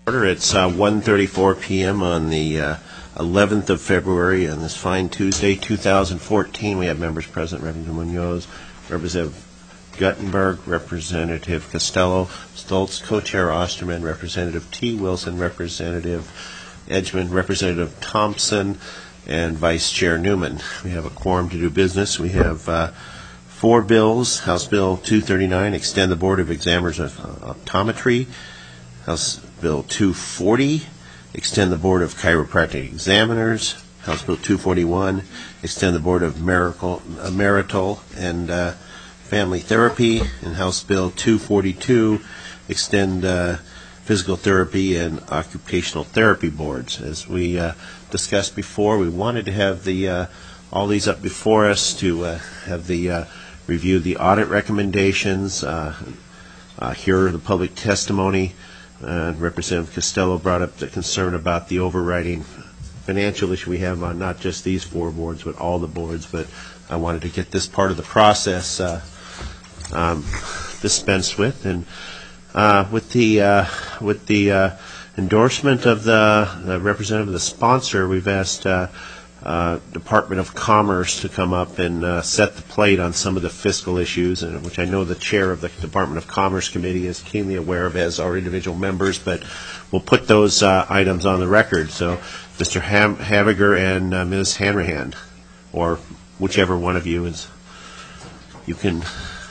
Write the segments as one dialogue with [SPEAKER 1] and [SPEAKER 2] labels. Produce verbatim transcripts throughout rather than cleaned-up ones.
[SPEAKER 1] Order. It's uh, one thirty-four p.m. on the uh, eleventh of February on this fine Tuesday, two thousand fourteen. We have members present: Representative Munoz, Representative Guttenberg, Representative Costello, Stoltz, Co-Chair Osterman, Representative T. Wilson, Representative Edgman, Representative Thompson, and Vice Chair Newman. We have a quorum to do business. We have uh, four bills: House Bill two thirty-nine, extend the Board of Examiners of uh, Optometry; House Bill two forty, extend the Board of Chiropractic Examiners; House Bill two forty-one, extend the Board of Marital, uh, Marital and uh, Family Therapy; and House Bill two forty-two, extend uh, Physical Therapy and Occupational Therapy Boards. As we uh, discussed before, we wanted to have the uh, all these up before us to uh, have the uh, review the audit recommendations, uh, uh, hear the public testimony. Uh, Representative Costello brought up the concern about the overriding financial issue we have on not just these four boards, but all the boards. But I wanted to get this part of the process uh, um, dispensed with, and uh, with the uh, with the uh, endorsement of the, the representative of the sponsor, we've asked uh, uh, Department of Commerce to come up and uh, set the plate on some of the fiscal issues, and which I know the chair of the Department of Commerce Committee is keenly aware of, as our individual members, but we'll put those uh, items on the record. So Mister Ham- Haviger and uh, Miz Hanrahan, or whichever one of you is, you can,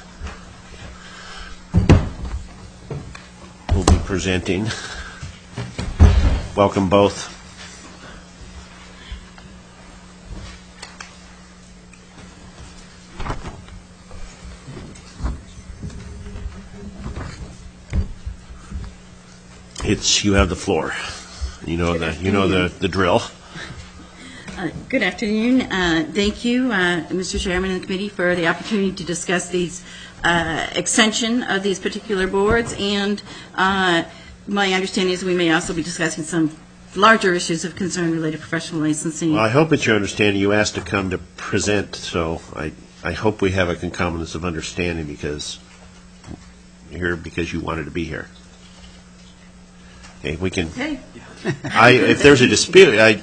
[SPEAKER 1] will be presenting. Welcome both. It's you have the floor. You know the you know the, the drill.
[SPEAKER 2] Uh, good afternoon. Uh, thank you, uh, Mister Chairman of the committee, for the opportunity to discuss these uh, extension of these particular boards. And uh, my understanding is we may also be discussing some larger issues of concern related to professional licensing.
[SPEAKER 1] Well, I hope it's your understanding. You asked to come to present, so I I hope we have a concomitance of understanding because you're here because you wanted to be here. Okay, we can.
[SPEAKER 2] Okay.
[SPEAKER 1] I, if there's a dispute, I.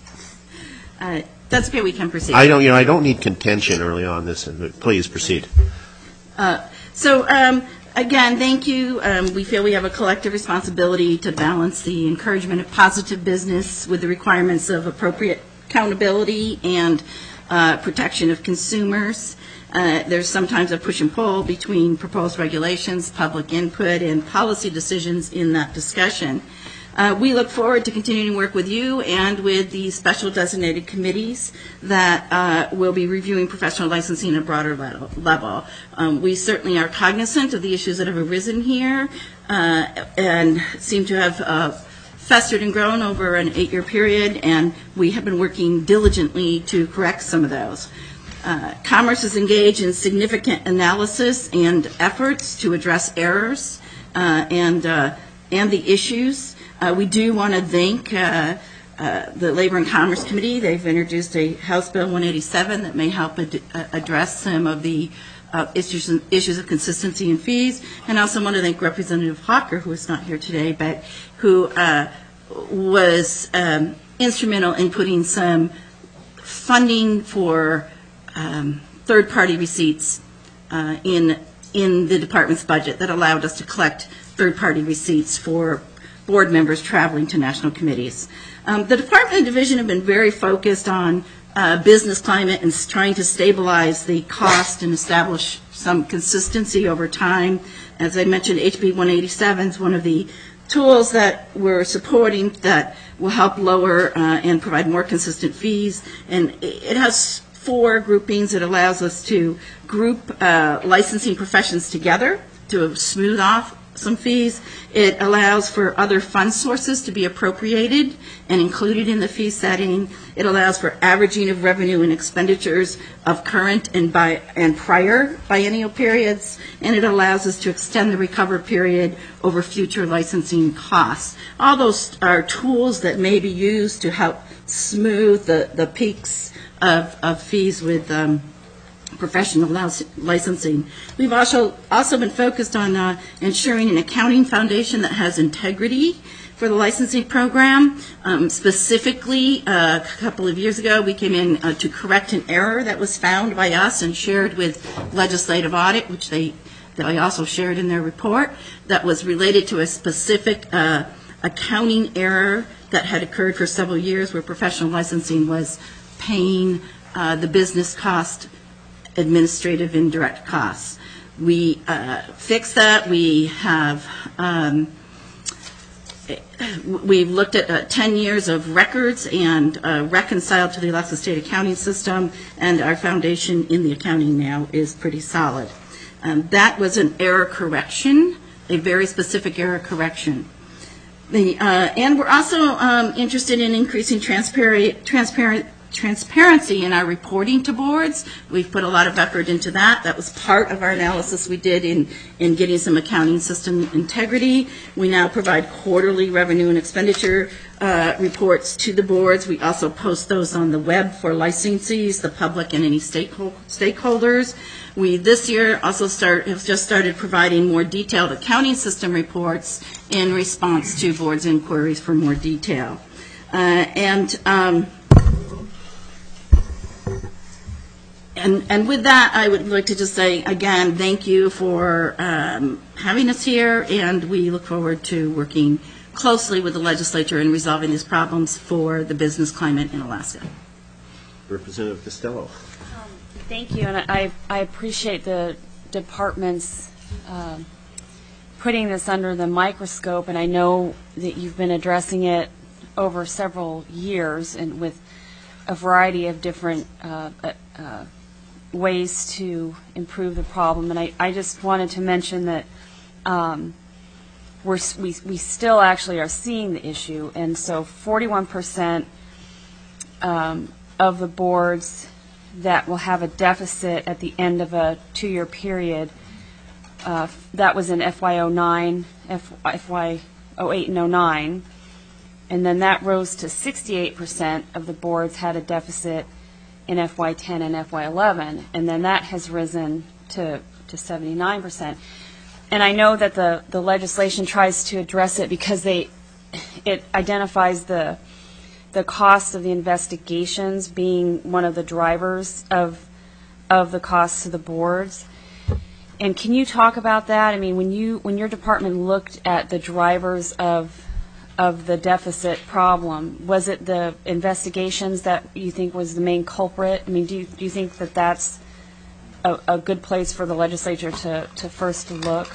[SPEAKER 2] Uh, that's okay. We can proceed.
[SPEAKER 1] I don't. You know, I don't need contention early on this. Please proceed.
[SPEAKER 2] Uh, so um, again, thank you. Um, we feel we have a collective responsibility to balance the encouragement of positive business with the requirements of appropriate accountability and uh, protection of consumers. Uh, there's sometimes a push and pull between proposed regulations, public input, and policy decisions in that discussion. Uh, we look forward to continuing to work with you and with the special designated committees that uh, will be reviewing professional licensing at a broader level. Um, we certainly are cognizant of the issues that have arisen here uh, and seem to have uh, festered and grown over an eight-year period, and we have been working diligently to correct some of those. Uh, Commerce is engaged in significant analysis and efforts to address errors uh, and uh, and the issues. Uh, we do want to thank uh, uh, the Labor and Commerce Committee. They've introduced a House Bill one eighty-seven that may help ad- address some of the uh, issues issues of consistency in fees. And I also want to thank Representative Hawker, who is not here today, but who uh, was um, instrumental in putting some funding for Um, third-party receipts uh, in in the department's budget that allowed us to collect third-party receipts for board members traveling to national committees. Um, the department and division have been very focused on uh, business climate and trying to stabilize the cost and establish some consistency over time. As I mentioned, H B one eighty-seven is one of the tools that we're supporting that will help lower uh, and provide more consistent fees, and it has four groupings. It allows us to group uh, licensing professions together to smooth off some fees. It allows for other fund sources to be appropriated and included in the fee setting. It allows for averaging of revenue and expenditures of current and by and prior biennial periods, and it allows us to extend the recovery period over future licensing costs. All those are tools that may be used to help smooth the, the peaks of, of fees with um, professional licensing. We've also also been focused on uh, ensuring an accounting foundation that has integrity for the licensing program. Um, specifically, uh, a couple of years ago, we came in uh, to correct an error that was found by us and shared with legislative audit, which they, they also shared in their report, that was related to a specific uh, accounting error that had occurred for several years where professional licensing was paying uh, the business cost, administrative indirect costs. We uh, fixed that. We have um, we've looked at uh, ten years of records and uh, reconciled to the Alaska State accounting system, and our foundation in the accounting now is pretty solid. Um, that was an error correction, a very specific error correction. The, uh, and we're also um, interested in increasing transparent, transparent transparency in our reporting to boards. We've put a lot of effort into that. That was part of our analysis we did in, in getting some accounting system integrity. We now provide quarterly revenue and expenditure uh, reports to the boards. We also post those on the web for licensees, the public, and any stakeholders. We this year also start, have just started providing more detailed accounting system reports in response to boards' inquiries for more detail. Uh, and um, And, and with that, I would like to just say, again, thank you for um, having us here, and we look forward to working closely with the legislature in resolving these problems for the business climate in Alaska.
[SPEAKER 1] Representative Costello.
[SPEAKER 3] Um, thank you, and I, I appreciate the department's uh, putting this under the microscope, and I know that you've been addressing it over several years and with a variety of different uh, uh, ways to improve the problem. And I, I just wanted to mention that um, we're, we, we still actually are seeing the issue, and so forty-one percent um, of the boards that will have a deficit at the end of a two-year period, uh, that was in F Y oh nine, F Y oh eight and oh nine, and then that rose to sixty-eight percent of the boards had a deficit in F Y ten and F Y eleven, and then that has risen to, to seventy-nine percent. And I know that the, the legislation tries to address it because they it identifies the the cost of the investigations being one of the drivers of of the costs to the boards. And can you talk about that? I mean, when you when your department looked at the drivers of of the deficit problem, was it the investigations that you think was the main culprit? I mean, do you, do you think that that's a, a good place for the legislature to, to first look?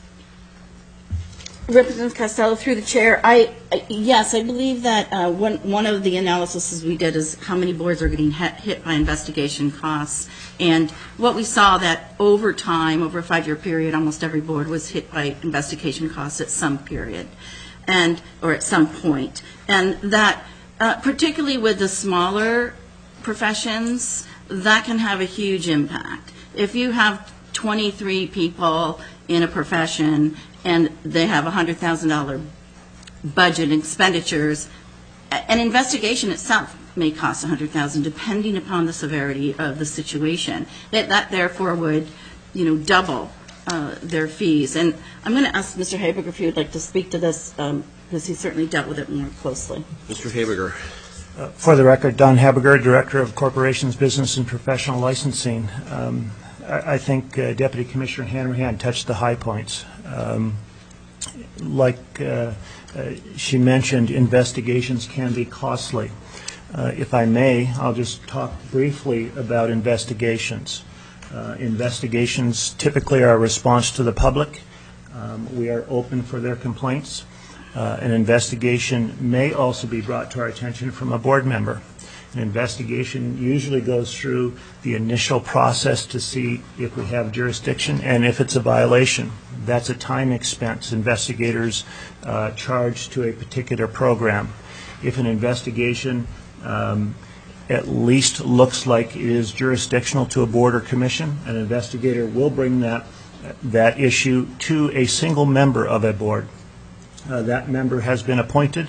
[SPEAKER 2] Representative Costello, through the chair, I, I yes, I believe that uh, one one of the analyses we did is how many boards are getting hit, hit by investigation costs, and what we saw that over time, over a five-year period, almost every board was hit by investigation costs at some period. And or at some point, and that uh, particularly with the smaller professions, that can have a huge impact. If you have twenty-three people in a profession and they have a one hundred thousand dollars budget expenditures, an investigation itself may cost one hundred thousand dollars depending upon the severity of the situation. That, that therefore would, you know, double Uh, their fees. And I'm going to ask Mister Habiger if he would like to speak to this, um, because he certainly dealt with it more closely.
[SPEAKER 1] Mister Habiger.
[SPEAKER 4] Uh, for the record, Don Habiger, Director of Corporations, Business, and Professional Licensing. Um, I, I think uh, Deputy Commissioner Hanrahan touched the high points. Um, like uh, uh, she mentioned, investigations can be costly. Uh, if I may, I'll just talk briefly about investigations. Uh, investigations typically are a response to the public. Um, we are open for their complaints. Uh, an investigation may also be brought to our attention from a board member. An investigation usually goes through the initial process to see if we have jurisdiction and if it's a violation. That's a time expense investigators uh, charge to a particular program. If an investigation um, at least looks like it is jurisdictional to a board or commission, an investigator will bring that that issue to a single member of a board. Uh, that member has been appointed.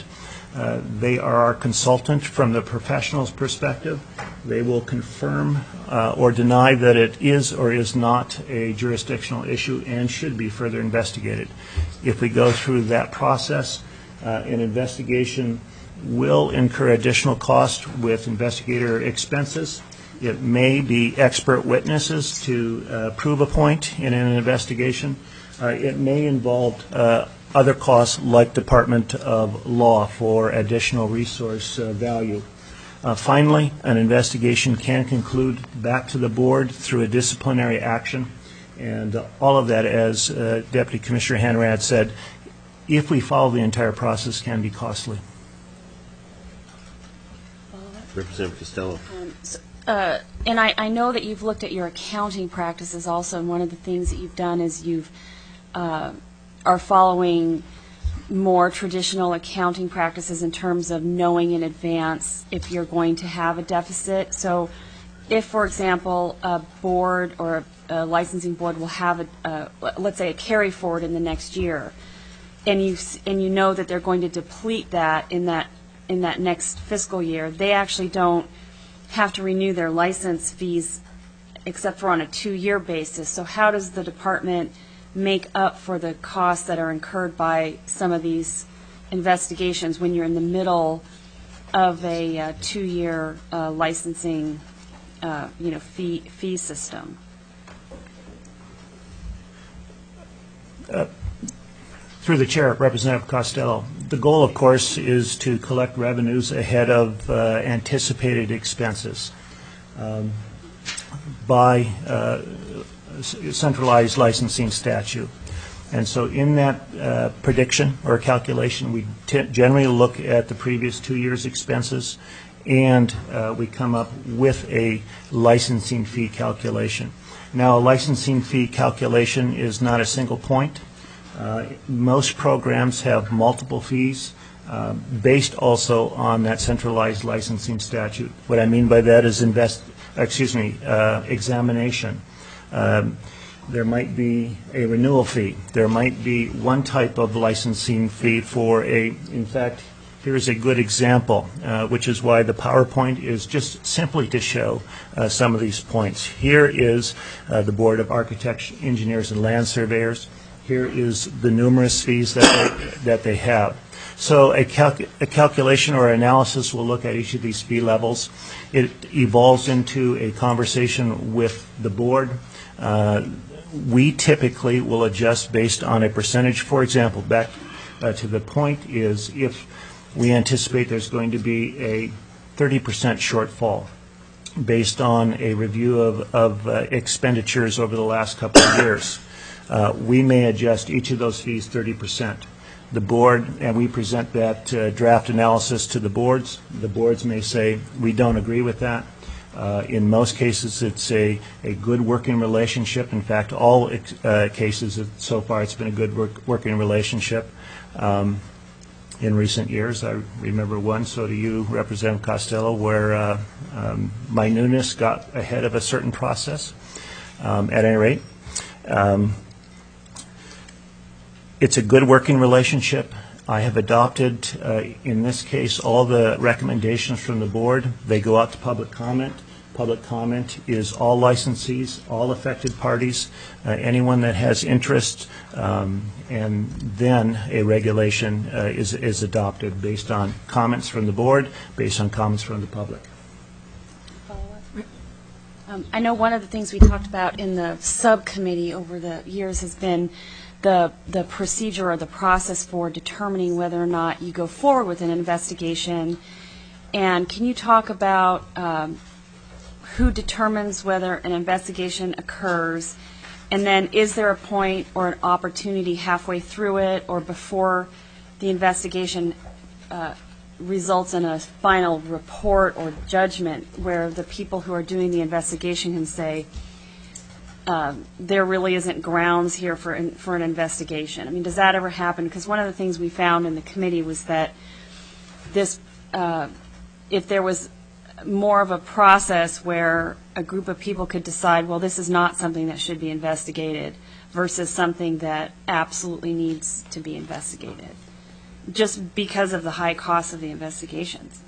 [SPEAKER 4] Uh, They are our consultant from the professional's perspective. They will confirm uh, or deny that it is or is not a jurisdictional issue and should be further investigated. If we go through that process, uh, an investigation will incur additional cost with investigator expenses. It may be expert witnesses to uh, prove a point in an investigation. Uh, It may involve uh, other costs like Department of Law for additional resource uh, value. Uh, Finally, an investigation can conclude back to the board through a disciplinary action. And uh, all of that, as uh, Deputy Commissioner Hanrad said, if we follow the entire process, can be costly.
[SPEAKER 1] Representative Costello.
[SPEAKER 3] Uh, And I, I know that you've looked at your accounting practices also, and one of the things that you've done is you've uh, are following more traditional accounting practices in terms of knowing in advance if you're going to have a deficit. So if, for example, a board or a licensing board will have, a, a let's say, a carry forward in the next year, and you s- and you know that they're going to deplete that in that in that next fiscal year, they actually don't have to renew their license fees except for on a two-year basis. So how does the department make up for the costs that are incurred by some of these investigations when you're in the middle of a uh, two-year uh, licensing, uh, you know, fee fee system?
[SPEAKER 4] Uh, Through the chair, Representative Costello, the goal, of course, is to collect revenues ahead of uh, anticipated expenses um, by uh, centralized licensing statute. And so in that uh, prediction or calculation, we t- generally look at the previous two years' expenses, and uh, we come up with a licensing fee calculation. Now, a licensing fee calculation is not a single point. Uh, most programs have multiple fees uh, based also on that centralized licensing statute. What I mean by that is invest, excuse me, uh, examination. Um, there might be a renewal fee. There might be one type of licensing fee for a, in fact, here's a good example, uh, which is why the PowerPoint is just simply to show uh, some of these points. Here is uh, the Board of Architects, Engineers, and Land Surveyors. Here is the numerous fees that they, that they have. So a, calc a calculation or analysis will look at each of these fee levels. It evolves into a conversation with the board. Uh, we typically will adjust based on a percentage. For example, back uh, to the point is if we anticipate there's going to be a thirty percent shortfall based on a review of, of uh, expenditures over the last couple of years. Uh, we may adjust each of those fees thirty percent. The board, and we present that uh, draft analysis to the boards. The boards may say, we don't agree with that. Uh, in most cases, it's a, a good working relationship. In fact, all uh, cases, so far, it's been a good work, working relationship. Um, in recent years, I remember one, so do you, Representative Costello, where uh, um, my newness got ahead of a certain process. Um, at any rate, um, it's a good working relationship. I have adopted, uh, in this case, all the recommendations from the board. They go out to public comment. Public comment is all licensees, all affected parties, uh, anyone that has interest, um, and then a regulation uh, is, is adopted based on comments from the board, based on comments from the public.
[SPEAKER 3] Um, I know one of the things we talked about in the subcommittee over the years has been the the procedure or the process for determining whether or not you go forward with an investigation. And can you talk about um, who determines whether an investigation occurs, and then is there a point or an opportunity halfway through it or before the investigation uh, results in a final report or judgment where the people who are doing the investigation can say, Um, there really isn't grounds here for in, for an investigation? I mean, does that ever happen? Because one of the things we found in the committee was that this, uh, if there was more of a process where a group of people could decide, well, this is not something that should be investigated versus something that absolutely needs to be investigated. just because of the high cost of the investigations.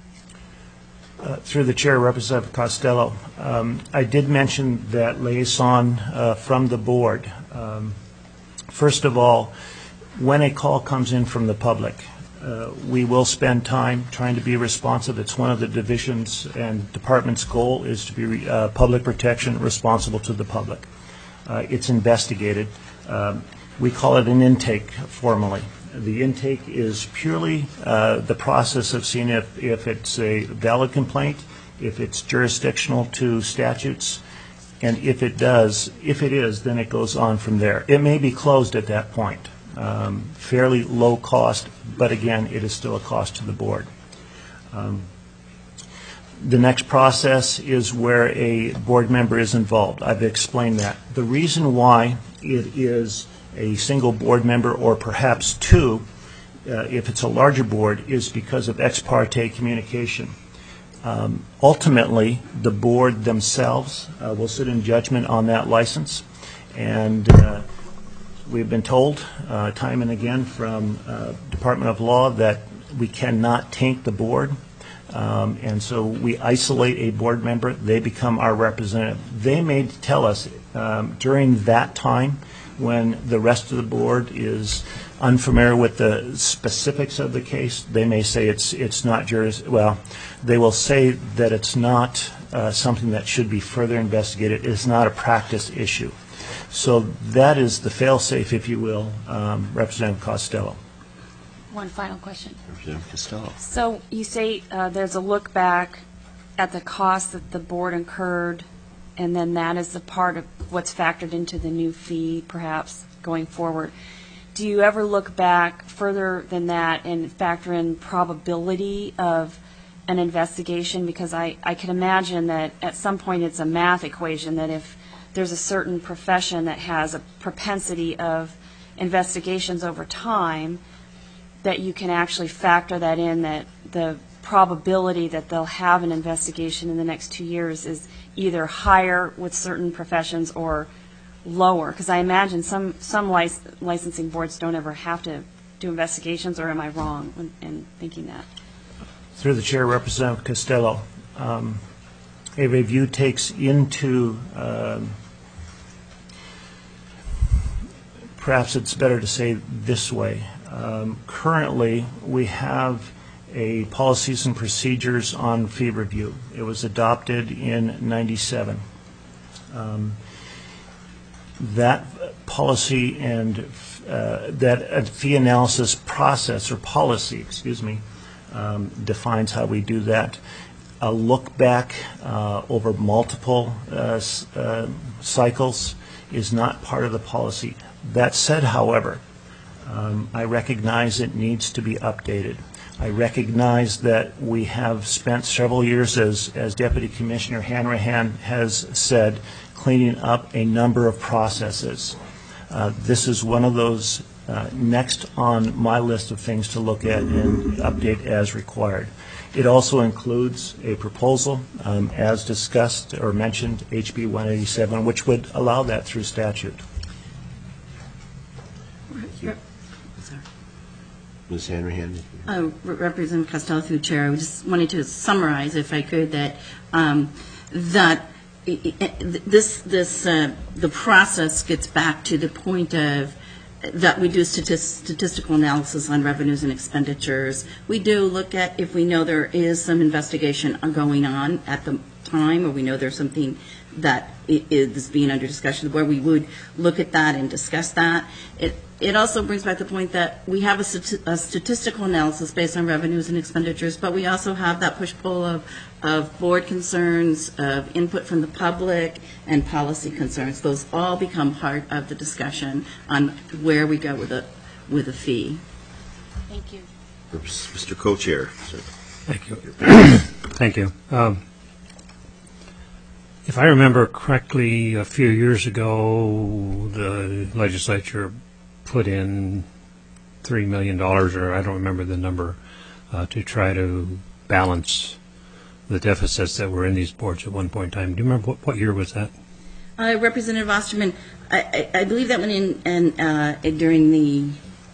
[SPEAKER 4] Uh, Through the chair, Representative Costello, um, I did mention that liaison uh, from the board. Um, First of all, when a call comes in from the public, uh, we will spend time trying to be responsive. It's one of the divisions and department's goal is to be uh, public protection responsible to the public. Uh, It's investigated. Um, We call it an intake formally. The intake is purely uh, the process of seeing if, if it's a valid complaint, if it's jurisdictional to statutes, and if it does, if it is, then it goes on from there. It may be closed at that point. Um, fairly low cost, but again, it is still a cost to the board. Um, the next process is where a board member is involved. I've explained that. The reason why it is a single board member or perhaps two, uh, if it's a larger board, is because of ex parte communication. Um, ultimately, the board themselves uh, will sit in judgment on that license, and uh, we've been told uh, time and again from uh, Department of Law that we cannot taint the board, um, and so we isolate a board member. They become our representative. They may tell us um, during that time when the rest of the board is unfamiliar with the specifics of the case, they may say it's it's not juris. Well, they will say that it's not uh, something that should be further investigated. It's not a practice issue. So that is the fail-safe, if you will, um, Representative Costello.
[SPEAKER 3] One final question.
[SPEAKER 1] Representative Costello.
[SPEAKER 3] So you say uh, there's a look back at the cost that the board incurred, and then that is the part of what's factored into the new fee, perhaps, going forward. Do you ever look back further than that and factor in probability of an investigation? Because I, I can imagine that at some point it's a math equation that if there's a certain profession that has a propensity of investigations over time, that you can actually factor that in, that the probability that they'll have an investigation in the next two years is either higher with certain professions or lower, because I imagine some some lic licensing boards don't ever have to do investigations, or am I wrong in, in thinking that?
[SPEAKER 4] Through the chair, Representative Costello, um, a review takes into, um, perhaps it's better to say this way, um, currently we have a policies and procedures on fee review. It was adopted in ninety-seven. Um, That policy and uh, that fee analysis process or policy, excuse me, um, defines how we do that. A look back uh, over multiple uh, s- uh, cycles is not part of the policy. That said, however, um, I recognize it needs to be updated. I recognize that we have spent several years, as, as Deputy Commissioner Hanrahan has said, cleaning up a number of processes. Uh, this is one of those uh, next on my list of things to look at and update as required. It also includes a proposal, um, as discussed or mentioned, H B one eighty-seven, which would allow that through statute.
[SPEAKER 1] Miz Hanrahan.
[SPEAKER 2] Uh, Re- Representative Costello, through the chair, I just wanted to summarize, if I could, that um, that i- i- this this uh, the process gets back to the point of that we do statis- statistical analysis on revenues and expenditures. We do look at if we know there is some investigation going on at the time, or we know there's something that i- is being under discussion, where we would look at that and discuss that. It It also brings back the point that we have a, stati- a statistical analysis based on revenues and expenditures, but we also have that push-pull of, of board concerns, of input from the public, and policy concerns. Those all become part of the discussion on where we go with a, with a fee.
[SPEAKER 3] Thank you.
[SPEAKER 1] Mister Co-Chair. sir.
[SPEAKER 5] Thank you. Thank you. Um, If I remember correctly, a few years ago, the legislature put in three million dollars, or I don't remember the number, uh, to try to balance the deficits that were in these boards at one point in time. Do you remember what, what year was that?
[SPEAKER 2] Uh, Representative Osterman, I, I, I believe that went in and uh, during the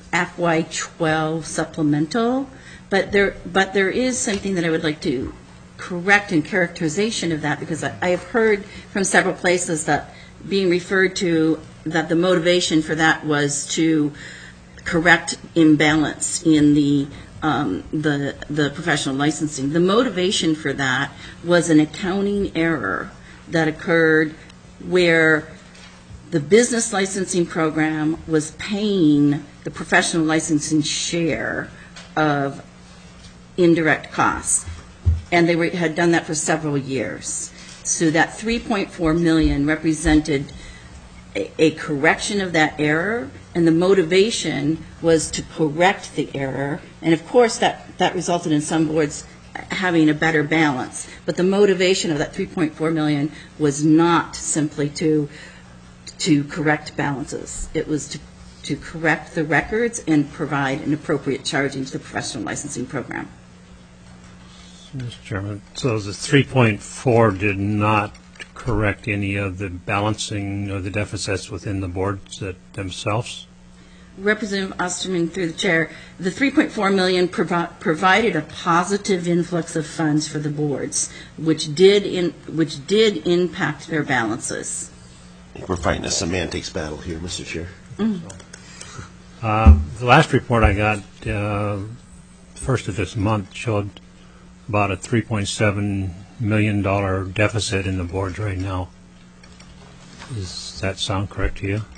[SPEAKER 2] F Y twelve supplemental, but there, but there is something that I would like to correct in characterization of that, because I, I have heard from several places that being referred to, that the motivation for that was to correct imbalance in the um, the the professional licensing. The motivation for that was an accounting error that occurred where the business licensing program was paying the professional licensing share of indirect costs, and they were, had done that for several years. So that three point four million dollars represented a, a correction of that error, and the motivation was to correct the error. And of course, that, that resulted in some boards having a better balance. But the motivation of that three point four million dollars was not simply to to correct balances. It was to, to correct the records and provide an appropriate charging to the professional licensing program.
[SPEAKER 5] Mister Chairman, so the three point four did not correct any of the balancing or the deficits within the boards that themselves?
[SPEAKER 2] Representative Osterman, through the chair, the three point four million dollars provi- provided a positive influx of funds for the boards, which did in, which did impact their balances.
[SPEAKER 1] I think we're fighting a semantics battle here, Mister Chair.
[SPEAKER 2] Mm.
[SPEAKER 5] Uh, the last report I got, uh, first of this month, showed about a three point seven million dollars deficit in the boards right now. Does that sound correct to you?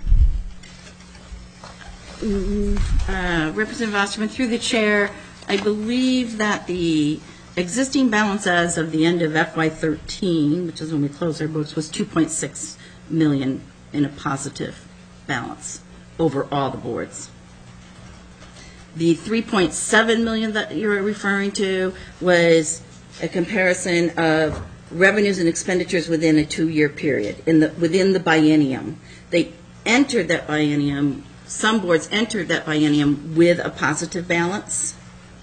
[SPEAKER 2] Uh, Representative Osterman, through the chair, I believe that the existing balance as of the end of F Y thirteen, which is when we closed our books, was two point six million dollars in a positive balance over all the boards. The three point seven million dollars that you're referring to was a comparison of revenues and expenditures within a two-year period, in the within the biennium. They entered that biennium, some boards entered that biennium with a positive balance.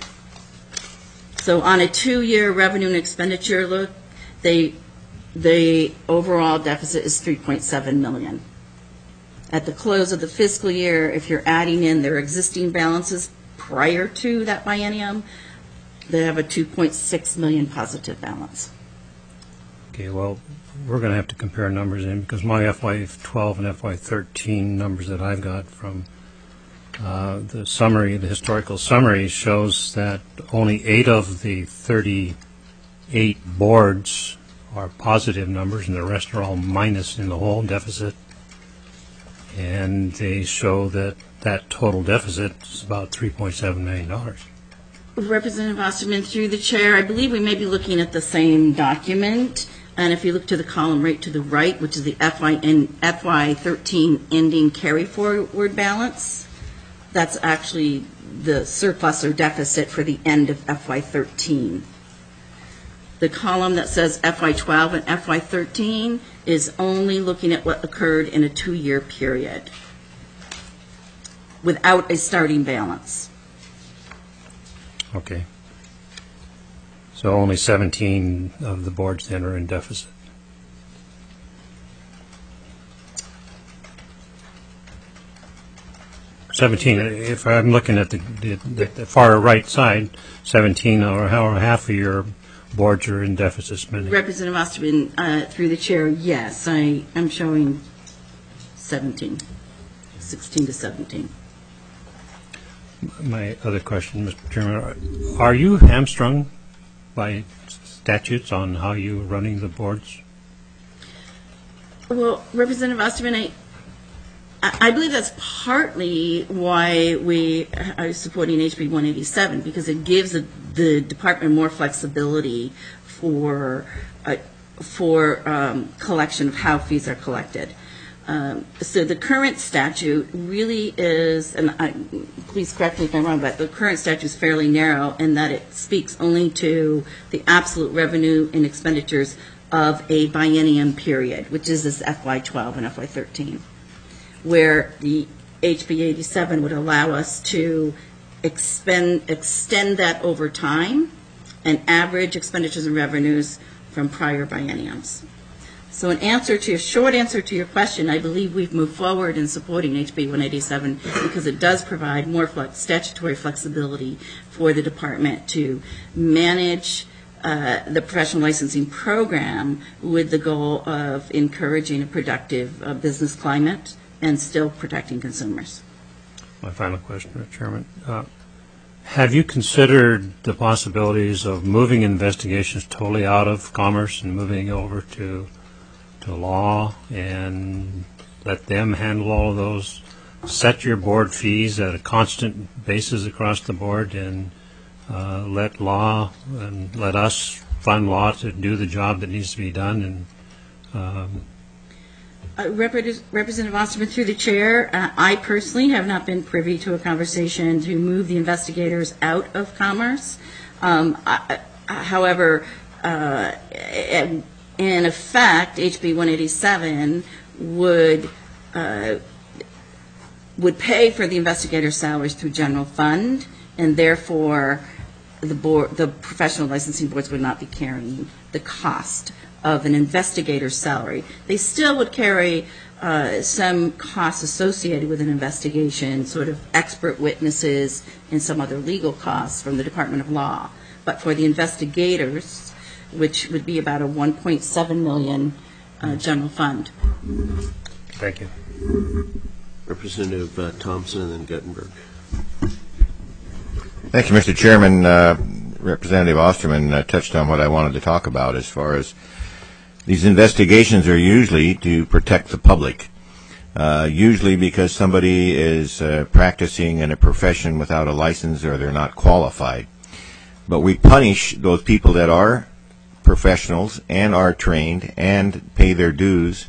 [SPEAKER 2] So on a two-year revenue and expenditure look, they the overall deficit is three point seven million dollars. At the close of the fiscal year, if you're adding in their existing balances prior to that biennium, they have a two point six million dollars positive balance.
[SPEAKER 5] Okay, well, we're going to have to compare numbers in, because my F Y twelve and F Y thirteen numbers that I've got from uh, the summary, the historical summary, shows that only eight of the thirty-eight boards are positive numbers, and the rest are all minus in the whole deficit. And they show that that total deficit is about three point seven million dollars.
[SPEAKER 2] Representative Osterman, through the chair, I believe we may be looking at the same document. And if you look to the column right to the right, which is the F Y and F Y thirteen ending carry forward balance, that's actually the surplus or deficit for the end of F Y thirteen. The column that says F Y twelve and F Y thirteen is only looking at what occurred in a two-year period without a starting balance.
[SPEAKER 5] Okay. So only seventeen of the boards then are in deficit. seventeen, if I'm looking at the, the, the far right side, seventeen or however half of your boards are in deficit spending.
[SPEAKER 2] Representative Osterman, uh, through the chair, yes, I am showing seventeen, sixteen to seventeen.
[SPEAKER 5] My other question, Mister Chairman, are you hamstrung by statutes on how you're running the boards?
[SPEAKER 2] Well, Representative Osterman, I, I believe that's partly why we are supporting H B one eighty-seven, because it gives the, the department more flexibility for uh, for um, collection of how fees are collected. Um, so the current statute really is, and I, please correct me if I'm wrong, but the current statute is fairly narrow in that it speaks only to the absolute revenue and expenditures of a biennium period, which is this F Y twelve and F Y thirteen, where the H B eighty-seven would allow us to expend, extend that over time and average expenditures and revenues from prior bienniums. So an answer to your short answer to your question, I believe we've moved forward in supporting H B one eighty-seven because it does provide more flex, statutory flexibility for the department to manage uh, the professional licensing program with the goal of encouraging a productive uh, business climate and still protecting consumers.
[SPEAKER 5] My final question, Mister Chairman. Uh, have you considered the possibilities of moving investigations totally out of commerce and moving over to to law and let them handle all of those? Set your board fees at a constant basis across the board and uh, let law and let us fund law to do the job that needs to be done. And um,
[SPEAKER 2] Uh, Repre- Representative Osterman, through the chair, uh, I personally have not been privy to a conversation to move the investigators out of commerce. Um, I, I, however, uh, in, in effect, H B one eighty-seven would uh, would pay for the investigators' salaries through general fund, and therefore the board, the professional licensing boards would not be carrying the cost of an investigator's salary. They still would carry uh, some costs associated with an investigation, sort of expert witnesses and some other legal costs from the Department of Law. But for the investigators, which would be about a one point seven million uh, general fund.
[SPEAKER 5] thank you.
[SPEAKER 1] Representative uh, Thompson and then Guttenberg.
[SPEAKER 6] Thank you, Mister Chairman. Uh, Representative Osterman uh, touched on what I wanted to talk about as far as these investigations are usually to protect the public, uh, usually because somebody is uh, practicing in a profession without a license or they're not qualified. But we punish those people that are professionals and are trained and pay their dues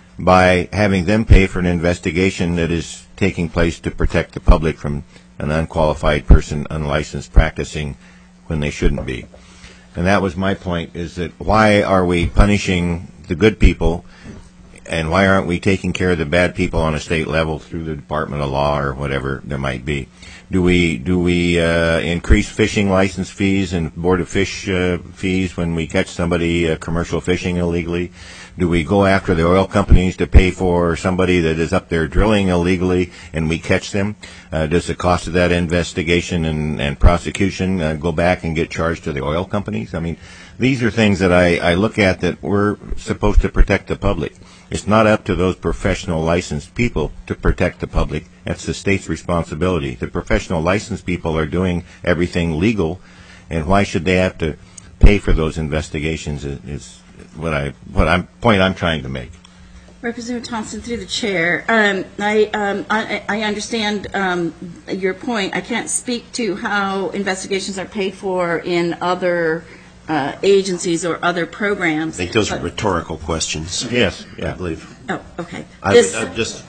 [SPEAKER 6] by having them pay for an investigation that is taking place to protect the public from an unqualified person, unlicensed, practicing when they shouldn't be. And that was my point, is that why are we punishing the good people and why aren't we taking care of the bad people on a state level through the Department of Law or whatever there might be? Do we do we uh, increase fishing license fees and Board of Fish uh, fees when we catch somebody uh, commercial fishing illegally? Do we go after the oil companies to pay for somebody that is up there drilling illegally and we catch them? Uh, does the cost of that investigation and, and prosecution uh, go back and get charged to the oil companies? I mean, these are things that I, I look at that we're supposed to protect the public. It's not up to those professional licensed people to protect the public. That's the state's responsibility. The professional licensed people are doing everything legal, and why should they have to pay for those investigations is, is what I what I'm point I'm trying to make.
[SPEAKER 2] Representative Thompson, through the chair, um, I, um, I I understand um, your point. I can't speak to how investigations are paid for in other uh, agencies or other programs.
[SPEAKER 1] I think those are
[SPEAKER 2] but-
[SPEAKER 1] rhetorical questions.
[SPEAKER 6] Yes,
[SPEAKER 1] I
[SPEAKER 6] yeah.
[SPEAKER 1] believe.
[SPEAKER 2] Oh, okay.
[SPEAKER 1] I,
[SPEAKER 2] This-
[SPEAKER 1] I just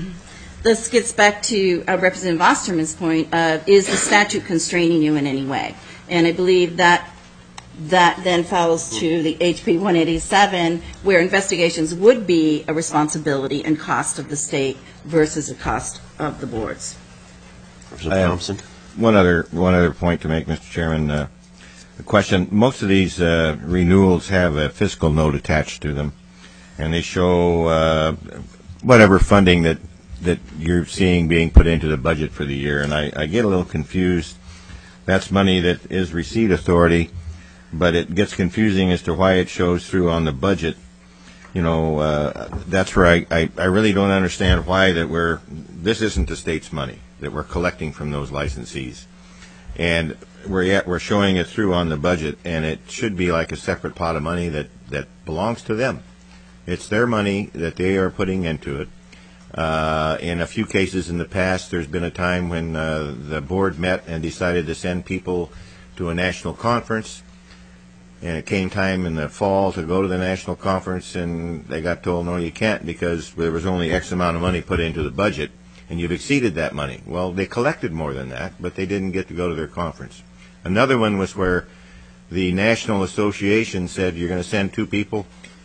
[SPEAKER 2] This gets back to uh, Representative Osterman's point of, is the statute constraining you in any way? And I believe that that then falls to the H B one eighty-seven, where investigations would be a responsibility and cost of the state versus a cost of the boards.
[SPEAKER 1] Representative
[SPEAKER 6] I-
[SPEAKER 1] Thompson.
[SPEAKER 6] One other one other point to make, Mister Chairman. Uh, the question: most of these uh, renewals have a fiscal note attached to them, and they show uh, whatever funding that that you're seeing being put into the budget for the year. And I, I get a little confused. That's money that is receipt authority, but it gets confusing as to why it shows through on the budget. You know, uh, that's where I, I, I really don't understand why that we're, this isn't the state's money that we're collecting from those licensees. And we're yet, we're showing it through on the budget, and it should be like a separate pot of money that, that belongs to them. It's their money that they are putting into it. Uh, in a few cases in the past, there's been a time when uh, the board met and decided to send people to a national conference. And it came time in the fall to go to the national conference, and they got told, no, you can't, because there was only X amount of money put into the budget, and you've exceeded that money. Well, they collected more than that, but they didn't get to go to their conference. Another one was where the National Association said, you're going to send two people,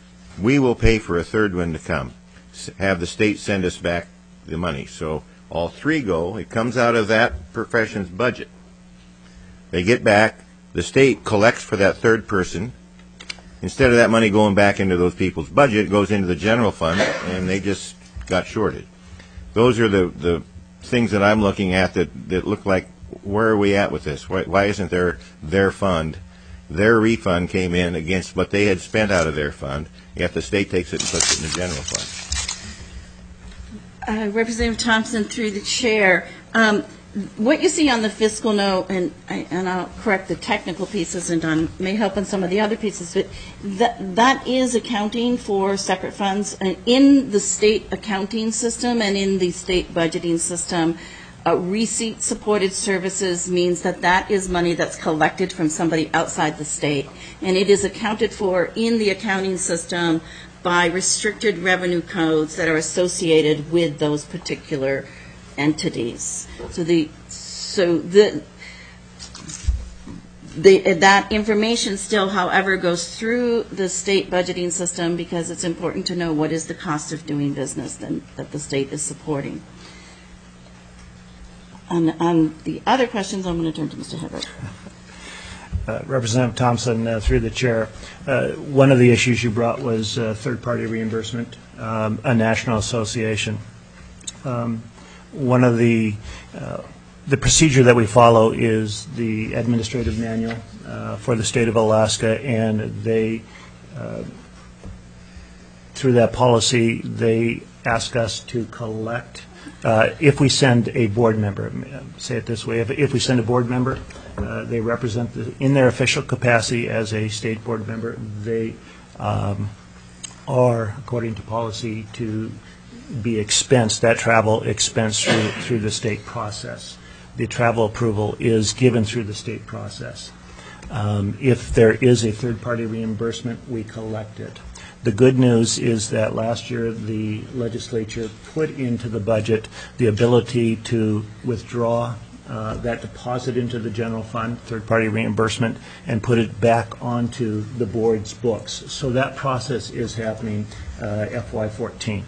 [SPEAKER 6] we will pay for a third one to come. Have the state send us back the money. So all three go. It comes out of that profession's budget. They get back. The state collects for that third person, Instead of that money going back into those people's budget, it goes into the general fund, and they just got shorted. Those are the, the things that I'm looking at that, that look like, where are we at with this? Why, why isn't there their fund? Their refund came in against what they had spent out of their fund, yet the state takes it and puts it in the general fund.
[SPEAKER 2] Uh, Representative Thompson, through the chair, um, what you see on the fiscal note, and I, and I'll correct the technical pieces, and Don may help on some of the other pieces, but that that is accounting for separate funds, and in the state accounting system and in the state budgeting system. Uh, receipt-supported services means that that is money that's collected from somebody outside the state, and it is accounted for in the accounting system by restricted revenue codes that are associated with those particular entities. So the so the the that information still, however, goes through the state budgeting system because it's important to know what is the cost of doing business then, that the state is supporting. On, on the other questions, I'm going to turn to Mister Hebert.
[SPEAKER 4] Uh, Representative Thompson, uh, through the chair, uh, one of the issues you brought was uh, third-party reimbursement, um, a national association. Um, one of the uh, the procedure that we follow is the administrative manual uh, for the state of Alaska, and they, uh, through that policy, they ask us to collect. Uh, if we send a board member, say it this way, if, if we send a board member, uh, they represent the, in their official capacity as a state board member, they um, are, according to policy, to be expensed, that travel expense through, through the state process. The travel approval is given through the state process. Um, if there is a third-party reimbursement, we collect it. The good news is that last year the legislature put into the budget the ability to withdraw uh, that deposit into the general fund, third-party reimbursement, and put it back onto the board's books. So that process is happening uh, F Y fourteen.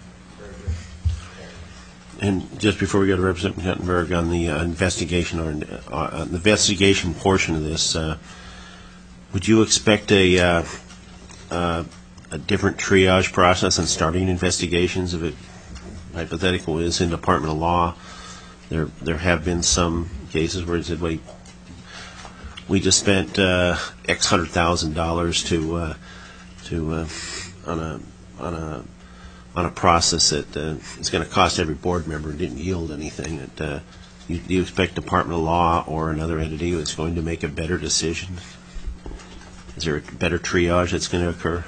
[SPEAKER 1] And just before we go to Representative Guttenberg on the uh, investigation or uh, the investigation portion of this, uh, would you expect a uh, uh, a different triage process in starting investigations? If it hypothetical is in Department of Law, there there have been some cases where it said, "Wait, we just spent uh, X hundred thousand dollars to uh, to uh, on a on a on a process that uh, is going to cost every board member and didn't yield anything." That uh, you, do you expect Department of Law or another entity that's going to make a better decision? Is there a better triage that's going to occur?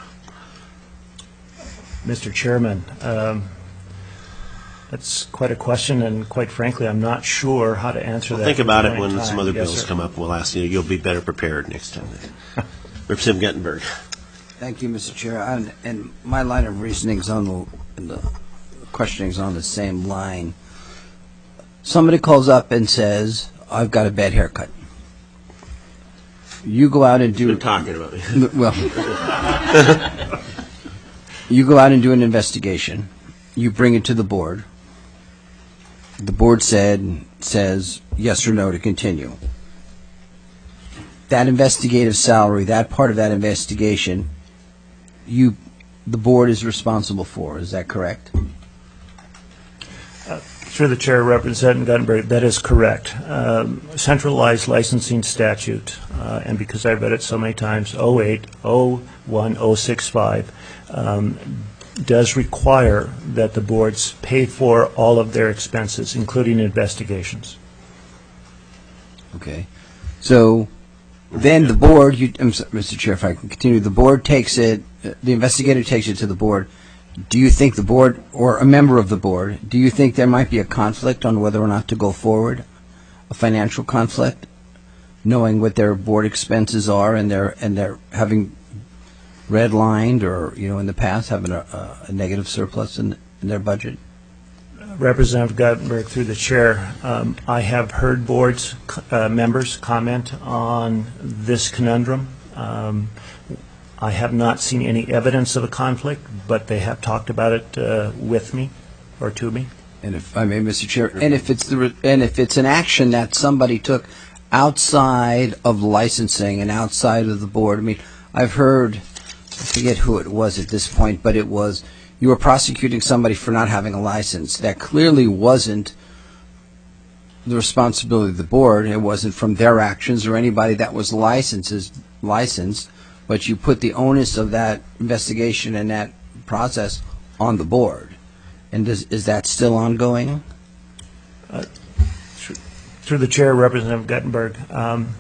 [SPEAKER 4] Mister Chairman, um, that's quite a question, and quite frankly, I'm not sure how to answer
[SPEAKER 1] Well,
[SPEAKER 4] that.
[SPEAKER 1] think about it when
[SPEAKER 4] time.
[SPEAKER 1] some other
[SPEAKER 4] Yes,
[SPEAKER 1] bills
[SPEAKER 4] sir.
[SPEAKER 1] come up. We'll ask you. You'll be better prepared next time. Representative Guttenberg.
[SPEAKER 7] Thank you, Mister Chair. And, and my line of reasoning is on the, and the questioning is on the same line. Somebody calls up and says, "I've got a bad haircut." You go out and do.
[SPEAKER 1] You're talking about me.
[SPEAKER 7] Well. You go out and do an investigation. You bring it to the board. The board said says yes or no to continue. That investigative salary, that part of that investigation, you, the board is responsible for. Is that correct?
[SPEAKER 4] Uh, through the chair, Representative Guttenberg, that is correct. Um, centralized licensing statute, uh, and because I've read it so many times, oh eight, oh one, oh sixty-five, um, does require that the boards pay for all of their expenses, including investigations.
[SPEAKER 7] Okay. So then the board, you, I'm sorry, Mister Chair, if I can continue, the board takes it, uh, the investigator takes it to the board. Do you think the board, or a member of the board, do you think there might be a conflict on whether or not to go forward, a financial conflict, knowing what their board expenses are and their and their having redlined or, you know, in the past having a, a, a negative surplus in, in their budget?
[SPEAKER 4] Representative Guttenberg, through the chair, um, I have heard boards uh, members comment on this conundrum. Um, I have not seen any evidence of a conflict, but they have talked about it uh, with me or to me.
[SPEAKER 7] And if I may, Mister Chair, and if it's the re- and if it's an action that somebody took outside of licensing and outside of the board, I mean, I've heard I forget who it was at this point, but it was, you were prosecuting somebody for not having a license. That clearly wasn't the responsibility of the board. It wasn't from their actions or anybody that was licenses, licensed, but you put the onus of that investigation and that process on the board. And does, is that still ongoing?
[SPEAKER 4] Uh, through, through the chair, Representative Guttenberg, um,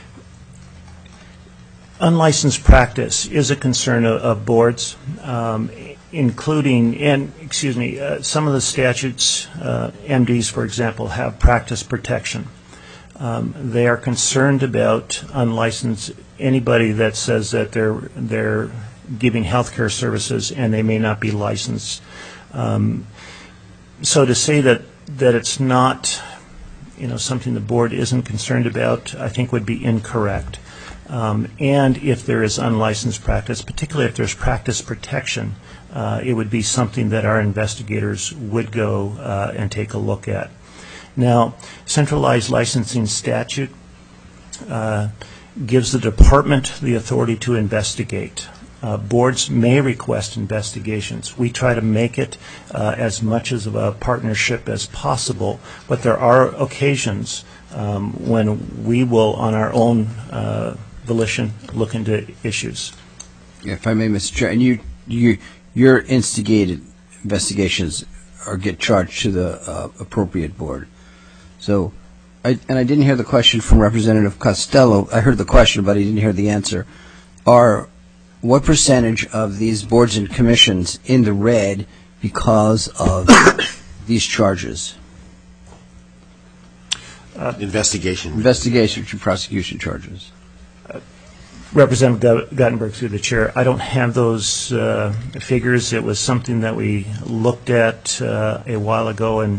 [SPEAKER 4] unlicensed practice is a concern of, of boards, um, including, and excuse me, uh, some of the statutes, uh, M Ds, for example, have practice protection. Um, they are concerned about unlicensed, anybody that says that they're, they're giving health care services and they may not be licensed. Um, so to say that, that it's not, you know, something the board isn't concerned about, I think would be incorrect. Um, and if there is unlicensed practice, particularly if there's practice protection, uh, it would be something that our investigators would go uh, and take a look at. Now, centralized licensing statute uh, gives the department the authority to investigate. Uh, boards may request investigations. We try to make it uh, as much as of a partnership as possible, but there are occasions um, when we will, on our own uh, volition, look into issues.
[SPEAKER 7] If I may, Mister Chair, and you, you, your instigated investigations or get charged to the uh, appropriate board. So, I, and I didn't hear the question from Representative Costello. I heard the question, but I didn't hear the answer. Are what percentage of these boards and commissions in the red because of these charges?
[SPEAKER 1] Uh, investigation.
[SPEAKER 7] Investigation to prosecution charges.
[SPEAKER 4] Uh, Representative Guttenberg, through the chair, I don't have those uh, figures. It was something that we looked at uh, a while ago, and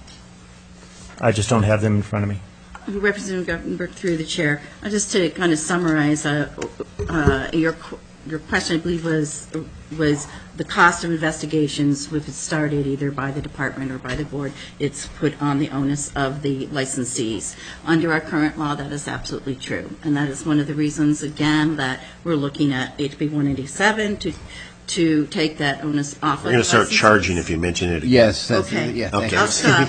[SPEAKER 4] I just don't have them in front of me.
[SPEAKER 2] Representative Guttenberg, through the chair, uh, just to kind of summarize uh, uh, your your question, I believe, was was the cost of investigations, if it's started either by the department or by the board, it's put on the onus of the licensees. Under our current law, that is absolutely true, and that is one of the reasons, again, that we're looking at H B one eighty-seven to to take that onus off.
[SPEAKER 1] We're going to start charging if you mention it again.
[SPEAKER 7] Yes. That's,
[SPEAKER 2] Okay.
[SPEAKER 7] Yeah,
[SPEAKER 1] Okay.
[SPEAKER 2] I'll stop.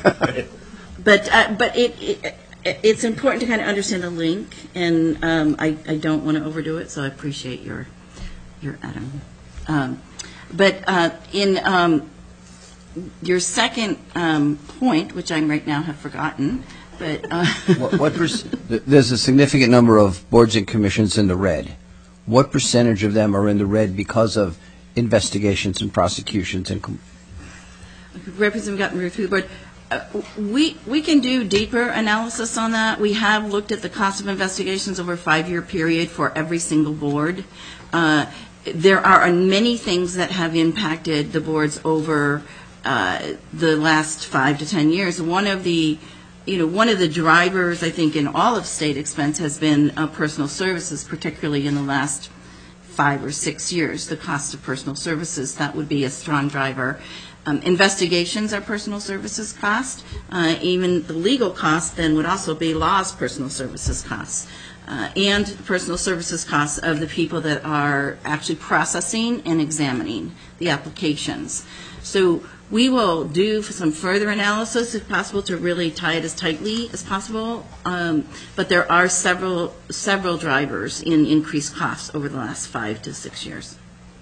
[SPEAKER 2] But uh, but it, it it's important to kind of understand the link, and um, I I don't want to overdo it, so I appreciate your your Adam. Um, but uh, in um, your second um, point, which I right now have forgotten, but uh,
[SPEAKER 7] what, what perc- there's a significant number of boards and commissions in the red. What percentage of them are in the red because of investigations and prosecutions and com-
[SPEAKER 2] Representative Guttenberg, through the board. Uh, we we can do deeper analysis on that. We have looked at the cost of investigations over a five-year period for every single board. Uh, there are many things that have impacted the boards over uh, the last five to ten years. One of the you know, one of the drivers, I think, in all of state expense has been uh, personal services, particularly in the last five or six years. The cost of personal services, that would be a strong driver. Um, investigations are personal services cost. Uh, even the legal cost then would also be law's personal services costs. Uh, and personal services costs of the people that are actually processing and examining the applications. So we will do some further analysis, if possible, to really tie it as tightly as possible. Um, but there are several several drivers in increased costs over the last five to six years.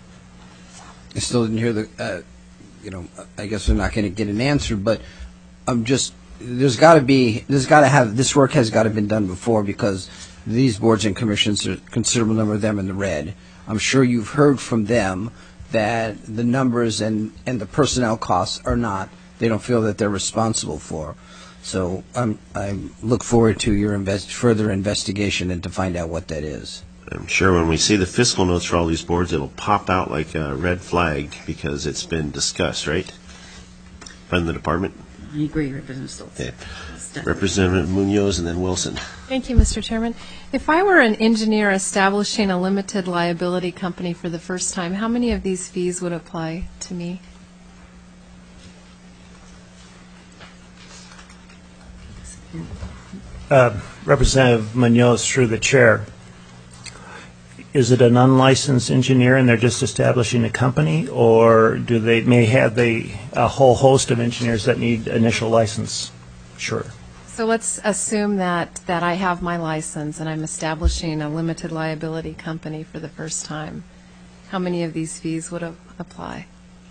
[SPEAKER 7] I still didn't hear the, uh, you know, I guess we're not going to get an answer, but I'm just, there's got to be, there's got to have, this work has got to have been done before because these boards and commissions, are a considerable number of them in the red. I'm sure you've heard from them that the numbers and, and the personnel costs are not, they don't feel that they're responsible for. So um, I look forward to your invest, further investigation and to find out what that is.
[SPEAKER 1] I'm sure when we see the fiscal notes for all these boards, it'll pop out like a red flag because it's been discussed, right? From the department?
[SPEAKER 2] I agree, Representative Stoltz.
[SPEAKER 1] Okay. Representative Munoz and then Wilson.
[SPEAKER 8] Thank you, Mister Chairman. If I were an engineer establishing a limited liability company for the first time, how many of these fees would apply to me?
[SPEAKER 4] Uh, Representative Munoz, through the chair, is it an unlicensed engineer and they're just establishing a company, or do they may have the, a whole host of engineers that need initial license? Sure.
[SPEAKER 8] So let's assume that, that I have my license and I'm establishing a limited liability company for the first time. How many of these fees would a- apply?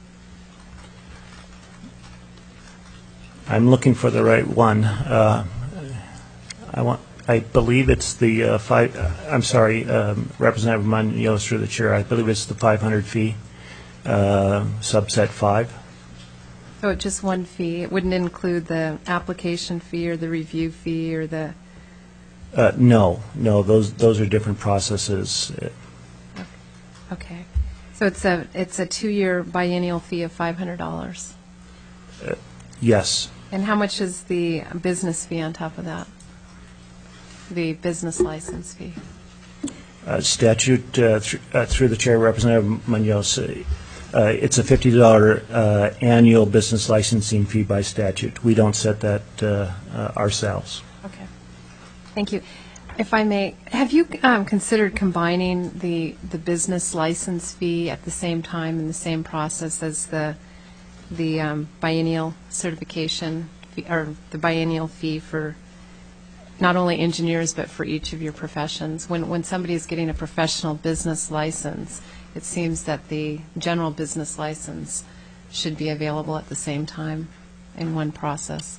[SPEAKER 4] I'm looking for the right one. Uh, I want. I believe it's the uh, five. Uh, I'm sorry, um, Representative Munoz through the chair. I believe it's the five hundred fee, uh, subset five.
[SPEAKER 8] So it's just one fee? It wouldn't include the application fee or the review fee or the...
[SPEAKER 4] Uh, no, no. Those those are different processes.
[SPEAKER 8] Okay. So it's a, it's a two-year biennial fee of five hundred dollars?
[SPEAKER 4] Uh, yes.
[SPEAKER 8] And how much is the business fee on top of that? The business license fee?
[SPEAKER 4] Uh, statute uh, th- uh, through the chair, Representative Munoz. Uh, it's a fifty dollars uh, annual business licensing fee by statute. We don't set that uh, uh, ourselves.
[SPEAKER 8] Okay. Thank you. If I may, have you um, considered combining the, the business license fee at the same time in the same process as the the um, biennial certification fee, or the biennial fee for not only engineers but for each of your professions? When when somebody is getting a professional business license, it seems that the general business license should be available at the same time in one process.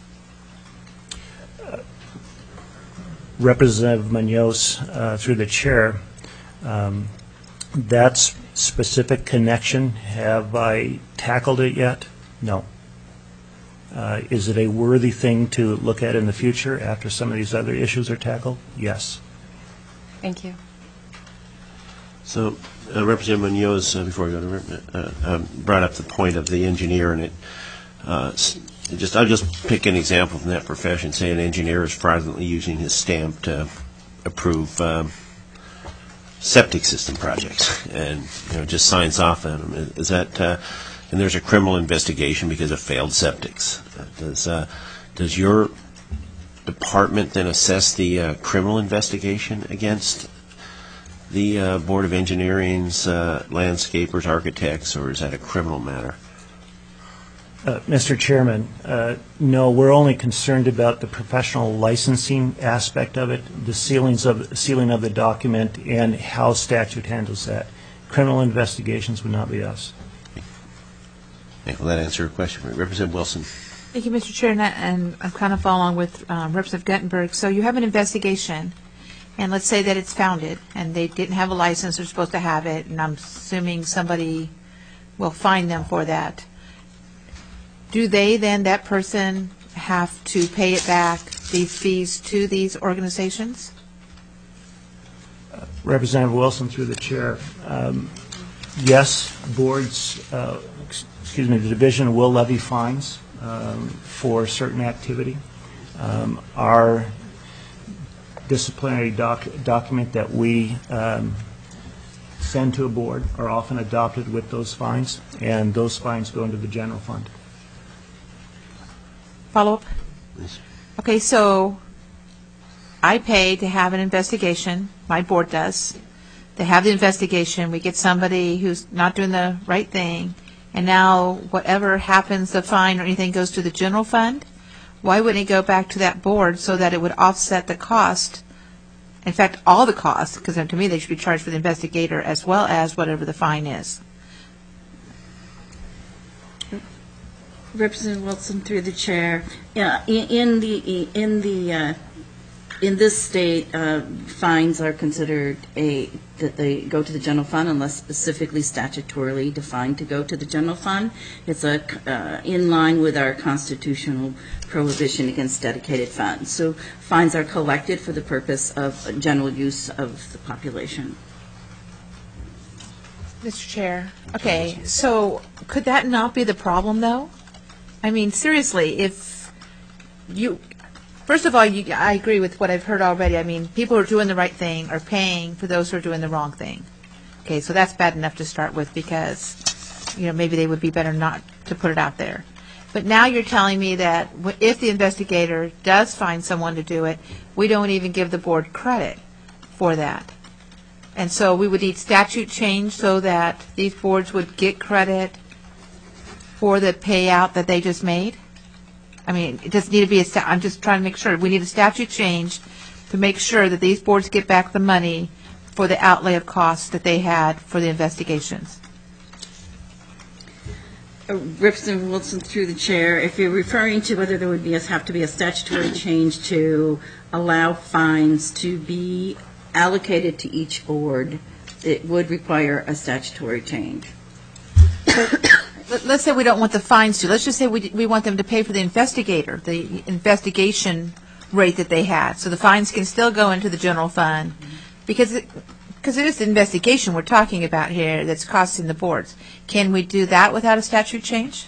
[SPEAKER 4] Representative Munoz, uh, through the chair, um, that s- specific connection, have I tackled it yet? No. Uh, is it a worthy thing to look at in the future after some of these other issues are tackled? Yes.
[SPEAKER 8] Thank you.
[SPEAKER 1] So uh, Representative Munoz, uh, before we go to Rep- uh, um, brought up the point of the engineer, and it uh, s- just I'll just pick an example from that profession. Say an engineer is fraudulently using his stamp to approve um, septic system projects, and you know just signs off on them. Is that uh, and there's a criminal investigation because of failed septics. Uh, does uh, does your department then assess the uh, criminal investigation against the uh, Board of Engineering's uh, landscapers, architects, or is that a criminal matter?
[SPEAKER 4] Uh, Mister Chairman, uh, no, we're only concerned about the professional licensing aspect of it, the sealings of, sealing of the document, and how statute handles that. Criminal investigations would not be us.
[SPEAKER 1] Okay, will that answer your question? Representative Wilson.
[SPEAKER 9] Thank you, Mister Chair, and, I- and I'm kind of following with um, Representative Guttenberg. So you have an investigation, and let's say that it's founded, and they didn't have a license, they're supposed to have it, and I'm assuming somebody will fine them for that. Do they then, that person, have to pay it back, these fees, to these organizations?
[SPEAKER 4] Representative Wilson, through the chair. Um, yes, boards, uh, ex- excuse me, the division will levy fines um, for certain activity. Um, our disciplinary doc- document that we um, send to a board are often adopted with those fines, and those fines go into the general fund.
[SPEAKER 9] Follow-up?
[SPEAKER 1] Please.
[SPEAKER 9] Okay, so I pay to have an investigation, my board does. They have the investigation, we get somebody who's not doing the right thing, and now whatever happens, the fine or anything goes to the general fund? Why wouldn't it go back to that board so that it would offset the cost, in fact, all the costs, because to me they should be charged for the investigator as well as whatever the fine is?
[SPEAKER 2] Representative Wilson, through the chair, yeah, in, in the in the uh, in this state, uh, fines are considered a that they go to the general fund unless specifically statutorily defined to go to the general fund. It's a uh, in line with our constitutional prohibition against dedicated funds. So fines are collected for the purpose of general use of the population.
[SPEAKER 9] Mister Chair, okay, so could that not be the problem, though? I mean, seriously, if you, first of all, you, I agree with what I've heard already. I mean, people who are doing the right thing are paying for those who are doing the wrong thing. Okay, so that's bad enough to start with because, you know, maybe they would be better not to put it out there. But now you're telling me that w- if the investigator does find someone to do it, we don't even give the board credit for that. And so we would need statute change so that these boards would get credit for the payout that they just made? I mean, it doesn't need to be a, sta- I'm just trying to make sure. We need a statute change to make sure that these boards get back the money for the outlay of costs that they had for the investigations.
[SPEAKER 2] Uh, Representative Wilson, through the chair, if you're referring to whether there would be a, have to be a statutory change to allow fines to be allocated to each board, it would require a statutory change.
[SPEAKER 9] Let- Let's say we don't want the fines to. Let's just say we we want them to pay for the investigator, the investigation rate that they had. So the fines can still go into the general fund because it, because it is the investigation we're talking about here that's costing the boards. Can we do that without a statute change?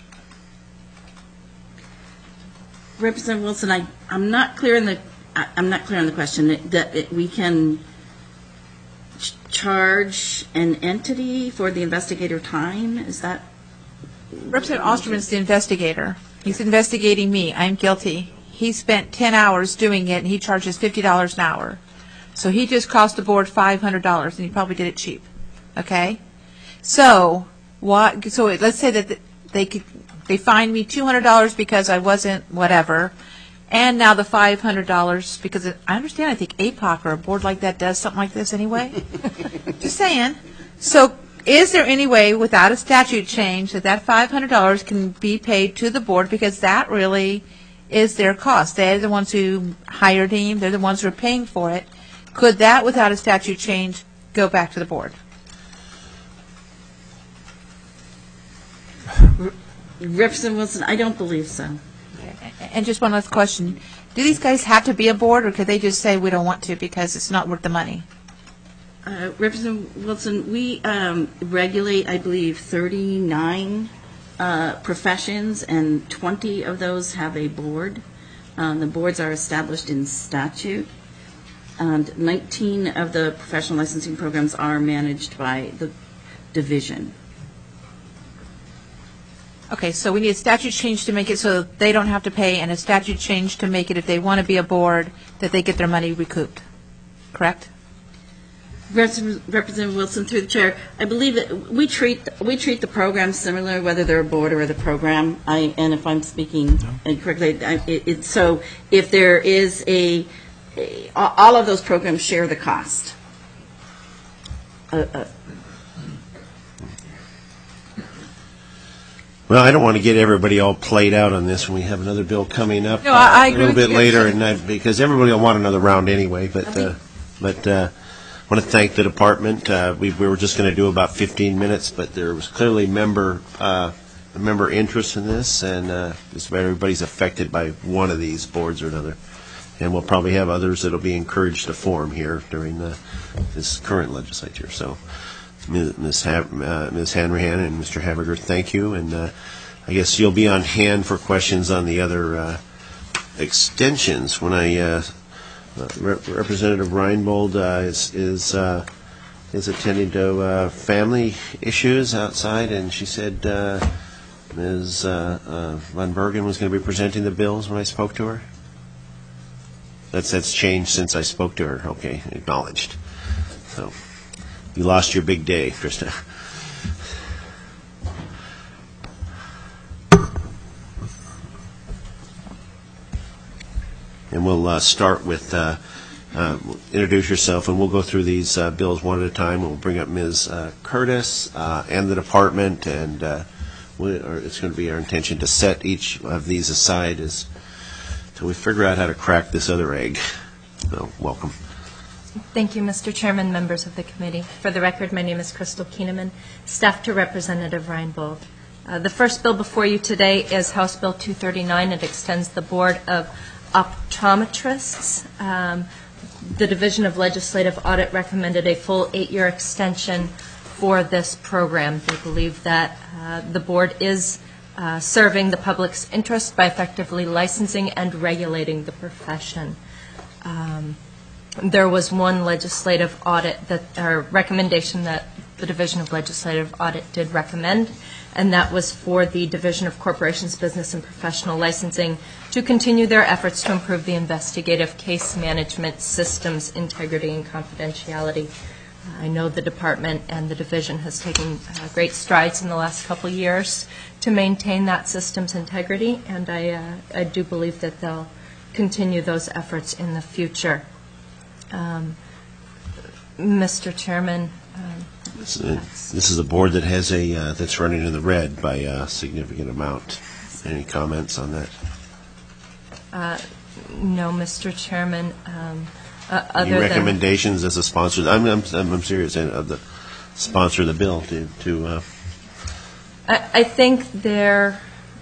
[SPEAKER 2] Representative Wilson, I, I'm not clear in the, I, I'm not clear on the question, that, that it, we can ch- charge an entity for the investigator time, is that?
[SPEAKER 9] Representative Osterman is the investigator. He's investigating me. I'm guilty. He spent ten hours doing it, and he charges fifty dollars an hour. So he just cost the board five hundred dollars, and he probably did it cheap. Okay? So, what, so let's say that they could, they fined me two hundred dollars because I wasn't whatever, and now the five hundred dollars because it, I understand, I think A P O C or a board like that does something like this anyway. Just saying. So, is there any way without a statute change that that five hundred dollars can be paid to the board because that really is their cost? They're the ones who hired him. They're the ones who are paying for it. Could that, without a statute change, go back to the board?
[SPEAKER 2] Representative Wilson, I don't believe so.
[SPEAKER 9] And just one last question. Do these guys have to be a board, or could they just say we don't want to because it's not worth the money?
[SPEAKER 2] Uh, Representative Wilson, we um, regulate, I believe, thirty-nine uh, professions, and twenty of those have a board. Um, the boards are established in statute, and nineteen of the professional licensing programs are managed by the division.
[SPEAKER 9] Okay, so we need a statute change to make it so they don't have to pay, and a statute change to make it, if they want to be a board, that they get their money recouped. Correct?
[SPEAKER 2] Representative Wilson, through the chair, I believe that we treat we treat the program similar, whether they're a board or the program. I, and if I'm speaking incorrectly, I, it, it, so if there is a, a, all of those programs share the cost. Uh, uh,
[SPEAKER 1] Well, I don't want to get everybody all played out on this when we have another bill coming up
[SPEAKER 9] No, I- I
[SPEAKER 1] uh,
[SPEAKER 9] agree
[SPEAKER 1] a little
[SPEAKER 9] with
[SPEAKER 1] bit
[SPEAKER 9] you.
[SPEAKER 1] later, and I, because everybody will want another round anyway. But uh, but uh, I want to thank the department. Uh, we, we were just going to do about fifteen minutes, but there was clearly member uh, member interest in this, and uh, just everybody's affected by one of these boards or another. And we'll probably have others that will be encouraged to form here during the, this current legislature. So. Miz Ha- uh, Miz Hanrahan and Mister Habiger, thank you, and uh, I guess you'll be on hand for questions on the other uh, extensions. When I uh, uh, Rep- Representative Reinbold uh, is is uh, is attending to uh, family issues outside, and she said uh, Miz Uh, uh, Van Bergen was going to be presenting the bills when I spoke to her. That's that's changed since I spoke to her. Okay, acknowledged. So. You lost your big day, Krista. And we'll uh, start with, uh, uh, introduce yourself, and we'll go through these uh, bills one at a time. We'll bring up Miz Uh, Curtis uh, and the department, and uh, we, or it's going to be our intention to set each of these aside as until we figure out how to crack this other egg. So, welcome.
[SPEAKER 10] Thank you, Mister Chairman, members of the committee. For the record, my name is Crystal Keeneman, staff to Representative Reinbold. Uh, the first bill before you today is House Bill two thirty-nine. It extends the Board of Optometrists. Um, the Division of Legislative Audit recommended a full eight-year extension for this program. They believe that uh, the board is uh, serving the public's interest by effectively licensing and regulating the profession. Um, There was one legislative audit that, or recommendation that the Division of Legislative Audit did recommend, and that was for the Division of Corporations, Business, and Professional Licensing to continue their efforts to improve the investigative case management system's integrity and confidentiality. I know the department and the division has taken uh, great strides in the last couple of years to maintain that system's integrity, and I, uh, I do believe that they'll continue those efforts in the future. Um, Mister Chairman, um,
[SPEAKER 1] This uh, this is a board that has a, uh, that's running in the red by a significant amount. Any comments on that?
[SPEAKER 10] uh, no, Mister Chairman. Um, uh,
[SPEAKER 1] Any
[SPEAKER 10] other than
[SPEAKER 1] recommendations as a sponsor? I'm, I'm, I'm serious, uh, of the sponsor of the bill to, to uh,
[SPEAKER 10] I, I think there,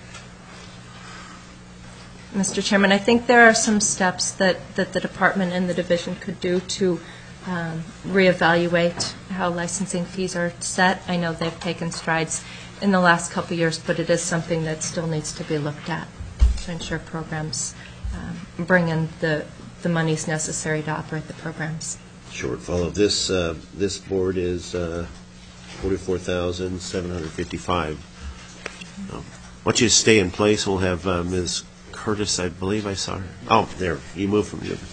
[SPEAKER 10] Mister Chairman, I think there are some steps that, that the department and the division could do to um, reevaluate how licensing fees are set. I know they've taken strides in the last couple of years, but it is something that still needs to be looked at to ensure programs um, bring in the, the monies necessary to operate the programs.
[SPEAKER 1] shortfall of this, uh, this board is uh, forty-four thousand seven hundred fifty-five. Um, Why don't you stay in place? We'll have uh, Miz Curtis, I believe I saw her. Oh, there, you moved from the...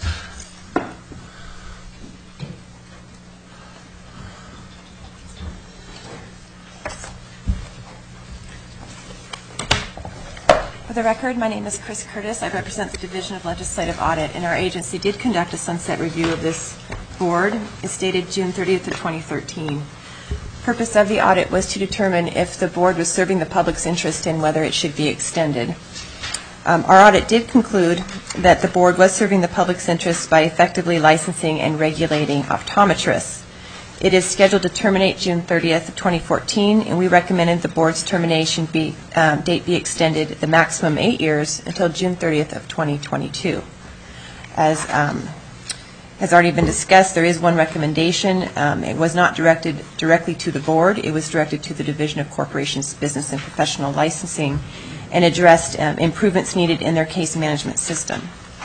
[SPEAKER 11] For the record, my name is Chris Curtis. I represent the Division of Legislative Audit, and our agency did conduct a sunset review of this board. It's dated June thirtieth of twenty thirteen. The purpose of the audit was to determine if the board was serving the public's interest and whether it should be extended. Um, our audit did conclude that the board was serving the public's interest by effectively licensing and regulating optometrists. It is scheduled to terminate June thirtieth of twenty fourteen, and we recommended the board's termination be, um, date be extended the maximum eight years until June thirtieth of twenty twenty-two. As um, has already been discussed, there is one recommendation. Um, it was not directed directly to the board. It was directed to the Division of Corporations, Business and Professional Licensing, and addressed um, improvements needed in their case management system.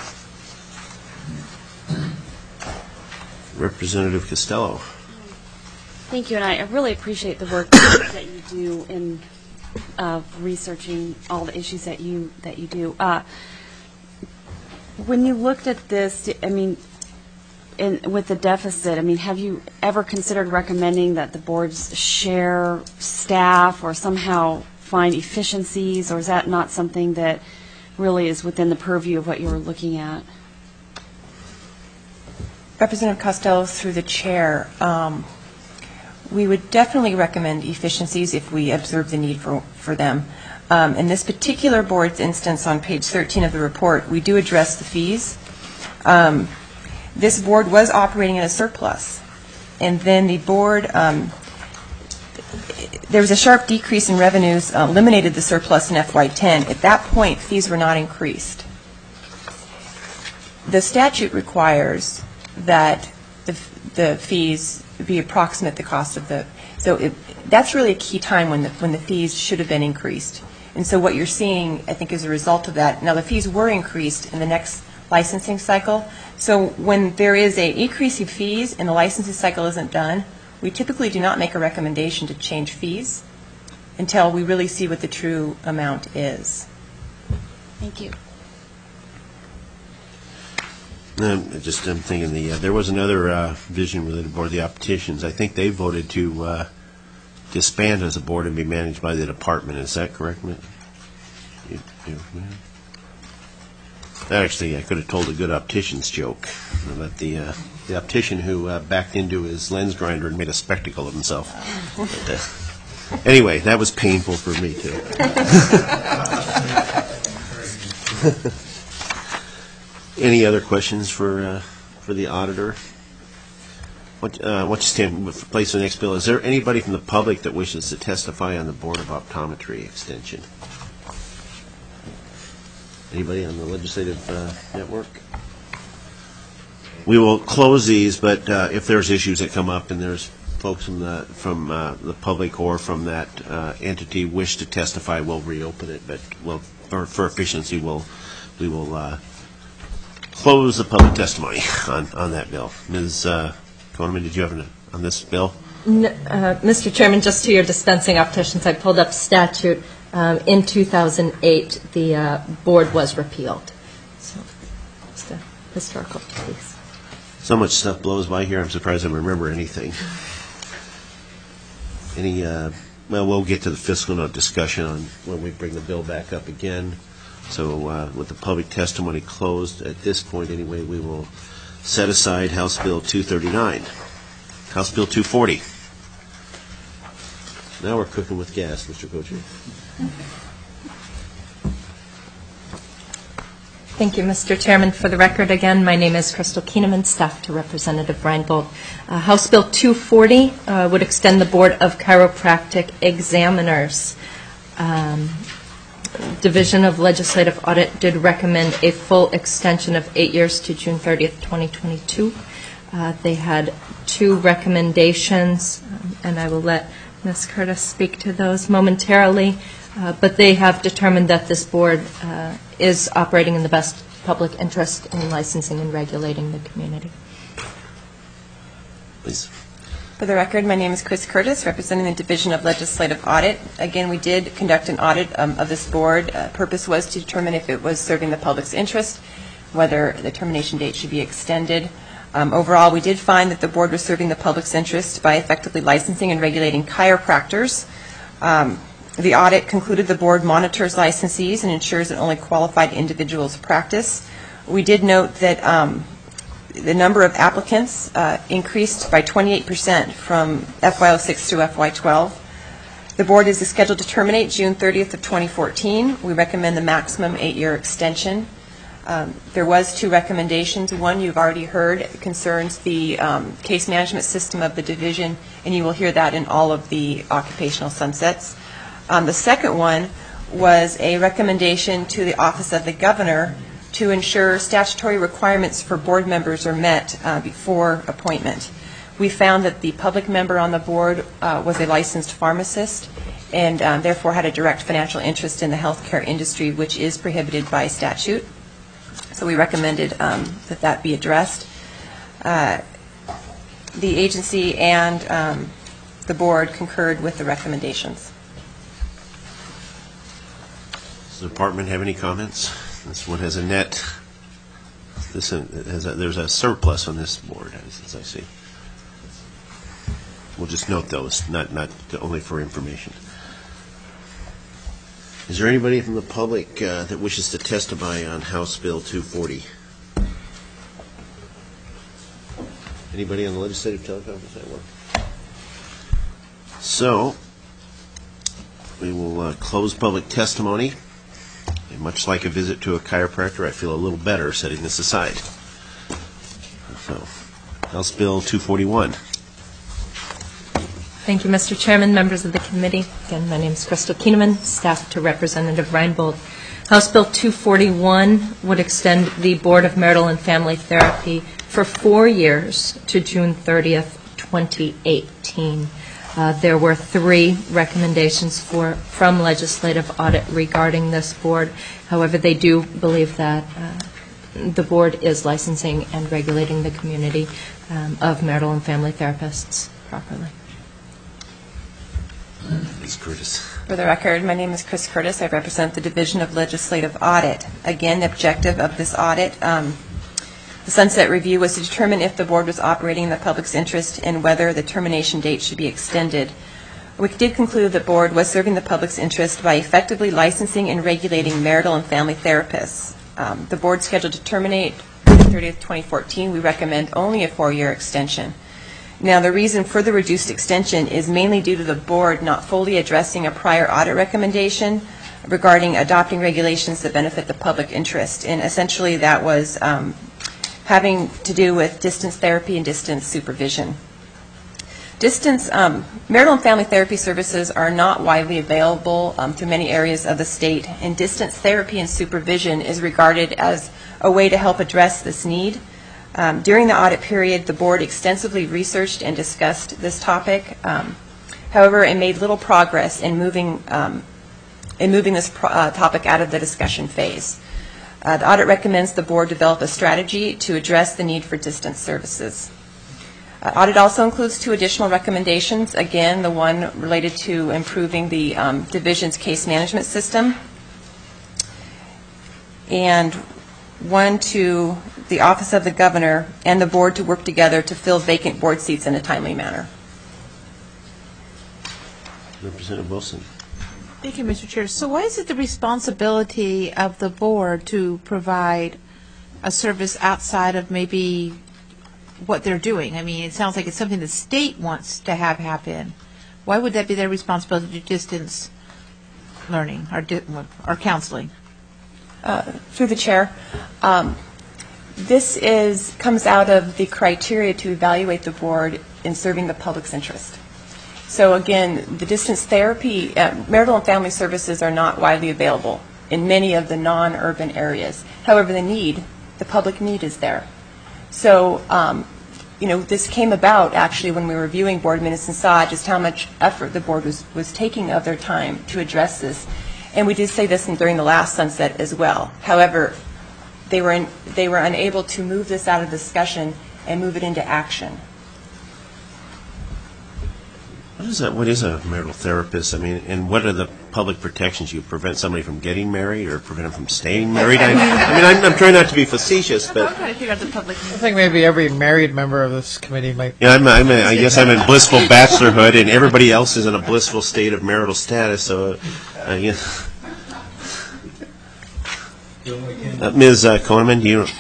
[SPEAKER 1] Representative Costello.
[SPEAKER 3] Thank you, and I I really appreciate the work that you do in uh, researching all the issues that you that you do. Uh, when you looked at this, I mean, in, with the deficit, I mean, have you ever considered recommending that the boards share staff or somehow find efficiencies, or is that not something that really is within the purview of what you were looking at?
[SPEAKER 11] Representative Costello, through the chair, um, we would definitely recommend efficiencies if we observe the need for, for them. Um, in this particular board's instance on page thirteen of the report, we do address the fees. Um, this board was operating in a surplus, and then the board, um, there was a sharp decrease in revenues, uh, eliminated the surplus in F Y ten. At that point, fees were not increased. The statute requires that the, the fees be approximate the cost of the, so it, that's really a key time when the, when the fees should have been increased. And so what you're seeing, I think, is a result of that. Now, the fees were increased in the next licensing cycle. So when there is a increase in fees and the licensing cycle isn't done, we typically do not make a recommendation to change fees until we really see what the true amount is.
[SPEAKER 3] Thank you.
[SPEAKER 1] Um, just I'm thinking the uh, there was another uh, vision-related board, the opticians. I think they voted to uh, disband as a board and be managed by the department. Is that correct, Mitt? You, you, yeah. Actually, I could have told a good optician's joke about the uh, the optician who uh, backed into his lens grinder and made a spectacle of himself. But, uh, anyway, that was painful for me too. Any other questions for uh, for the auditor? What, uh, what you stand with place for the next bill? Is there anybody from the public that wishes to testify on the Board of Optometry extension? Anybody on the legislative uh, network? We will close these, but uh, if there's issues that come up and there's folks from the from uh, the public or from that uh, entity wish to testify, we'll reopen it. But we'll, for, for efficiency, we'll we will. Uh, Close the public testimony on, on that bill. Miz Uh, Koneman, did you have an, on this bill?
[SPEAKER 10] N- uh, Mister Chairman, just to your dispensing opticians, I pulled up statute. Um, in two thousand eight, the uh, board was repealed. So, just a historical piece.
[SPEAKER 1] So much stuff blows by here, I'm surprised I remember anything. Any, uh, well, we'll get to the fiscal note discussion on when we bring the bill back up again. So uh, with the public testimony closed at this point anyway, we will set aside House Bill two thirty-nine. House Bill two forty. Now we're cooking with gas, Mister Cocher.
[SPEAKER 10] Thank you, Mister Chairman. For the record, again, my name is Crystal Keeneman, staff to Representative Reinbold. Uh, House Bill two forty uh, would extend the Board of Chiropractic Examiners. Um, Division of Legislative Audit did recommend a full extension of eight years to June thirtieth, twenty twenty-two. Uh, they had two recommendations, um, and I will let Miz Curtis speak to those momentarily. Uh, but they have determined that this board uh, is operating in the best public interest in licensing and regulating the community.
[SPEAKER 1] Please.
[SPEAKER 11] For the record, my name is Chris Curtis, representing the Division of Legislative Audit. Again, we did conduct an audit um, of this board. Uh, purpose was to determine if it was serving the public's interest, whether the termination date should be extended. Um, overall, we did find that the board was serving the public's interest by effectively licensing and regulating chiropractors. Um, the audit concluded the board monitors licensees and ensures that only qualified individuals practice. We did note that um, the number of applicants uh, increased by twenty-eight percent from F Y oh six to F Y twelve. The board is scheduled to terminate June thirtieth of twenty fourteen. We recommend the maximum eight-year extension. Um, there was two recommendations. One you've already heard. It concerns the um, case management system of the division, and you will hear that in all of the occupational sunsets. Um, the second one was a recommendation to the Office of the Governor to ensure statutory requirements for board members are met uh, before appointment. We found that the public member on the board uh, was a licensed pharmacist and um, therefore had a direct financial interest in the healthcare industry, which is prohibited by statute. So we recommended um, that that be addressed. Uh, the agency and um, the board concurred with the recommendations.
[SPEAKER 1] Does the department have any comments? This one has a net. This has a, there's a surplus on this board, as I see. We'll just note those, not not to, only for information. Is there anybody from the public uh, that wishes to testify on House Bill two forty? Anybody on the legislative teleconference network? So, we will uh, close public testimony. And much like a visit to a chiropractor, I feel a little better setting this aside. So, House Bill two forty-one.
[SPEAKER 10] Thank you, Mister Chairman, members of the committee. Again, my name is Crystal Keeneman, staff to Representative Reinbold. House Bill two forty-one would extend the Board of Marital and Family Therapy for four years to June thirtieth, twenty eighteen. Uh, there were three recommendations for, from legislative audit regarding this board. However, they do believe that uh, the board is licensing and regulating the community um, of marital and family therapists properly.
[SPEAKER 1] Miz Curtis.
[SPEAKER 11] For the record, my name is Chris Curtis. I represent the Division of Legislative Audit. Again, the objective of this audit, um, the sunset review, was to determine if the board was operating in the public's interest and whether the termination date should be extended. We did conclude the board was serving the public's interest by effectively licensing and regulating marital and family therapists. Um, the board scheduled to terminate June thirtieth, twenty fourteen. We recommend only a four-year extension. Now, the reason for the reduced extension is mainly due to the board not fully addressing a prior audit recommendation regarding adopting regulations that benefit the public interest. And essentially that was um, having to do with distance therapy and distance supervision. Distance, um, marital and family therapy services are not widely available um, through many areas of the state, and distance therapy and supervision is regarded as a way to help address this need. Um, during the audit period, the board extensively researched and discussed this topic. Um, however, it made little progress in moving, um, in moving this pro uh, topic out of the discussion phase. Uh, the audit recommends the board develop a strategy to address the need for distance services. Uh, audit also includes two additional recommendations. Again, the one related to improving the um, division's case management system, and one to the Office of the Governor and the board to work together to fill vacant board seats in a timely manner.
[SPEAKER 1] Representative Wilson.
[SPEAKER 9] Thank you, Mister Chair. So why is it the responsibility of the board to provide a service outside of maybe what they're doing? I mean, it sounds like it's something the state wants to have happen. Why would that be their responsibility to do distance learning or, di- or counseling?
[SPEAKER 11] Uh, through the chair, um, this is comes out of the criteria to evaluate the board in serving the public's interest. So again, the distance therapy, uh, marital and family services are not widely available in many of the non-urban areas. However, the need, the public need is there. So, um, you know, this came about actually when we were reviewing board minutes and saw just how much effort the board was, was taking of their time to address this. And we did say this in, during the last sunset as well. However, they were, in, they were unable to move this out of discussion and move it into action.
[SPEAKER 1] What is that? What is a marital therapist? I mean, and what are the public protections? You prevent somebody from getting married, or prevent them from staying married? I, I mean, I'm, I'm trying not to be facetious, but
[SPEAKER 9] I'm trying to figure out the public.
[SPEAKER 12] I think maybe every married member of this committee might.
[SPEAKER 1] yeah, I'm, I'm a, I guess I'm in blissful bachelorhood, and everybody else is in a blissful state of marital status. So, uh, yeah. Uh, Miz Uh, Koneman, do you?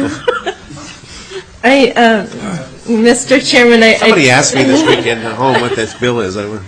[SPEAKER 10] I, um, Mister Chairman, I...
[SPEAKER 1] Somebody
[SPEAKER 10] I,
[SPEAKER 1] asked me this weekend at home what this bill is. I went,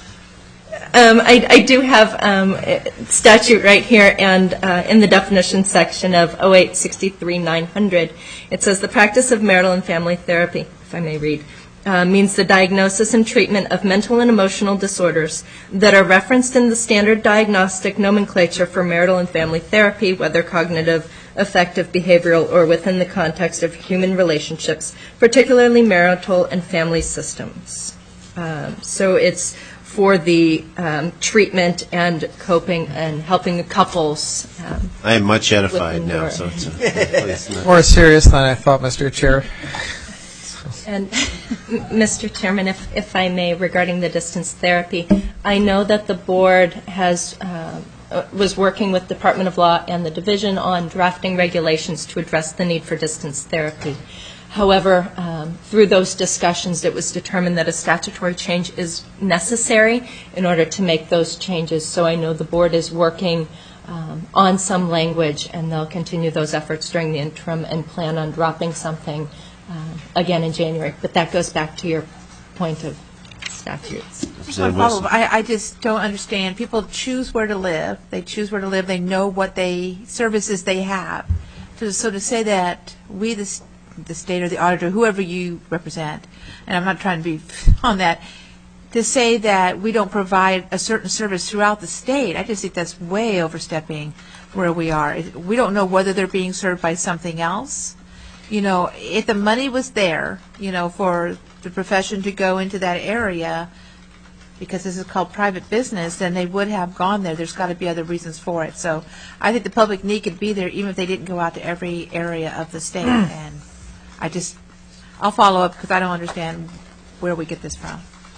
[SPEAKER 10] Um, I, I do have um, statute right here, and uh, in the definition section of oh eight sixty-three nine hundred, it says the practice of marital and family therapy, if I may read, uh, means the diagnosis and treatment of mental and emotional disorders that are referenced in the standard diagnostic nomenclature for marital and family therapy, whether cognitive, affective, behavioral, or within the context of human relationships, particularly marital and family systems. Um, so it's for the um, treatment and coping and helping the couples. Um,
[SPEAKER 1] I am much edified
[SPEAKER 10] within
[SPEAKER 1] now,
[SPEAKER 10] your-
[SPEAKER 1] so it's, a, it's not.
[SPEAKER 12] More serious than I thought, Mister Chair.
[SPEAKER 10] And, Mister Chairman, if, if I may, regarding the distance therapy, I know that the board has, uh, was working with Department of Law and the division on drafting regulations to address the need for distance therapy. However, um, through those discussions, it was determined that a statutory change is necessary in order to make those changes. So I know the board is working um, on some language, and they'll continue those efforts during the interim and plan on dropping something uh, again in January. But that goes back to your point of statutes.
[SPEAKER 9] Just one follow-up. I, I just don't understand. People choose where to live. They choose where to live. They know what they services they have. So, so to say that we, the the state or the auditor, whoever you represent, and I'm not trying to be on that, to say that we don't provide a certain service throughout the state, I just think that's way overstepping where we are. We don't know whether they're being served by something else. You know, if the money was there, you know, for the profession to go into that area, because this is called private business, then they would have gone there. There's got to be other reasons for it. So I think the public need could be there even if they didn't go out to every area of the state. And I just, I'll follow up because I don't understand where we get this from.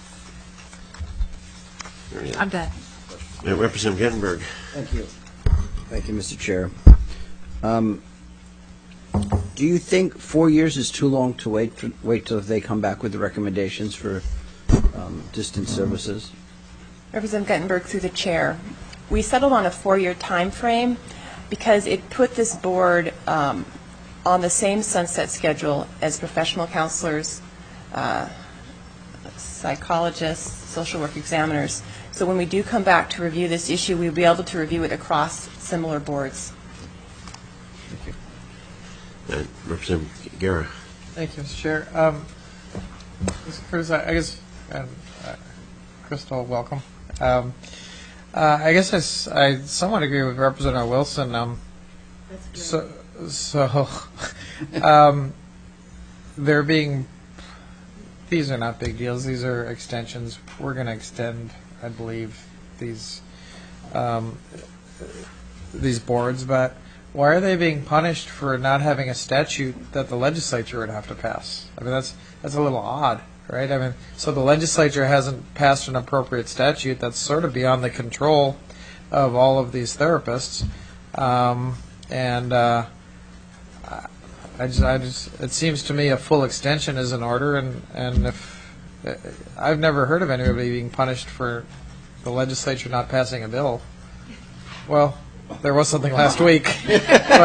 [SPEAKER 9] I'm done.
[SPEAKER 1] Yeah, Representative Gettenberg.
[SPEAKER 7] Thank you. Thank you, Mister Chair. Um, do you think four years is too long to wait to, wait till they come back with the recommendations for um, distance services?
[SPEAKER 11] Representative Guttenberg, through the chair, we settled on a four-year time frame because it put this board um, on the same sunset schedule as professional counselors, uh, psychologists, social work examiners. So when we do come back to review this issue, we'll be able to review it across similar boards.
[SPEAKER 7] Thank you.
[SPEAKER 1] Uh, Representative Guerra.
[SPEAKER 12] Thank you, Mister Chair. Um, Mister Curtis, I I guess, and uh, Crystal, welcome. Um, uh, I guess I, s- I somewhat agree with Representative Wilson. Um, so, so um, they're being, these are not big deals. These are extensions. We're going to extend, I believe, these um, these boards, but why are they being punished for not having a statute that the legislature would have to pass? I mean, that's that's a little odd, right? I mean, so the legislature hasn't passed an appropriate statute that's sort of beyond the control of all of these therapists, um, and uh, I just, I just, it seems to me a full extension is in order, and, and if, I've never heard of anybody being punished for the legislature not passing a bill. Well, there was something last week. but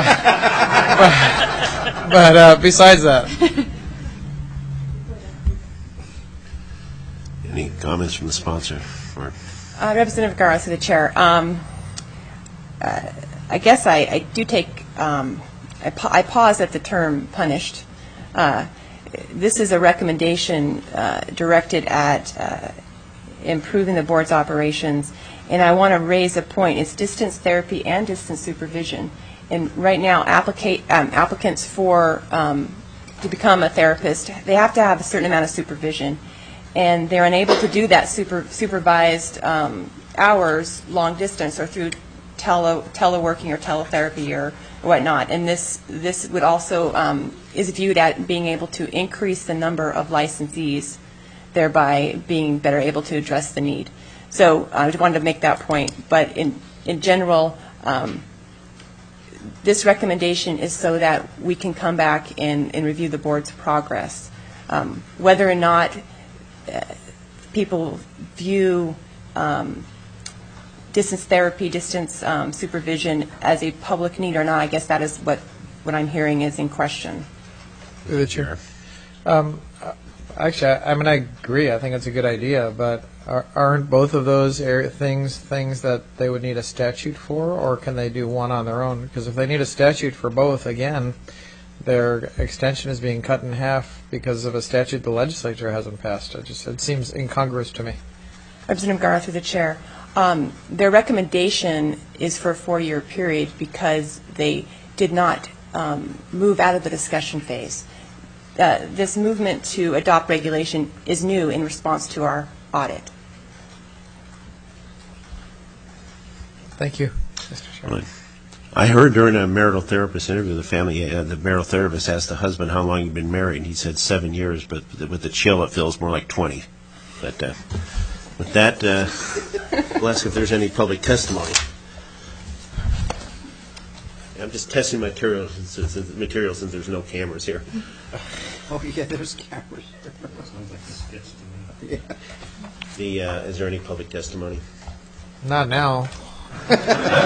[SPEAKER 12] but, but uh, besides that.
[SPEAKER 1] Any comments from the sponsor? Or
[SPEAKER 11] Uh, Representative Garza, the chair. Um, uh, I guess I, I do take, um, I, pa- I pause at the term punished. Uh, this is a recommendation uh, directed at uh, improving the board's operations, and I want to raise a point. It's distance therapy and distance supervision. And right now, applicate, um, applicants for um, to become a therapist, they have to have a certain amount of supervision. And they're unable to do that super, supervised um, hours long distance or through tele, teleworking or teletherapy or whatnot. And this this would also um, is viewed at being able to increase the number of licensees, thereby being better able to address the need. So I just wanted to make that point. But in in general, um, this recommendation is so that we can come back and, and review the board's progress, um, whether or not Uh, people view um, distance therapy, distance um, supervision as a public need or not. I guess that is what, what I'm hearing is in question.
[SPEAKER 12] Through the chair. Um, actually, I, I mean, I agree. I think it's a good idea, but are, aren't both of those area things things that they would need a statute for, or can they do one on their own? Because if they need a statute for both, again, their extension is being cut in half because of a statute the legislature hasn't passed. It just it seems incongruous to me.
[SPEAKER 11] Representative Garth, through the chair. Um, their recommendation is for a four-year period because they did not um, move out of the discussion phase. Uh, this movement to adopt regulation is new in response to our audit.
[SPEAKER 12] Thank you, Mister Chairman.
[SPEAKER 1] Right. I heard during a marital therapist interview, the family, uh, the marital therapist asked the husband how long he'd been married, and he said seven years, but with the chill, it feels more like twenty. But uh, with that, uh, we'll ask if there's any public testimony. I'm just testing material since, since, material since there's no cameras here.
[SPEAKER 7] Oh, yeah, there's cameras.
[SPEAKER 1] Yeah. The uh, is there any public testimony?
[SPEAKER 12] Not now.
[SPEAKER 1] And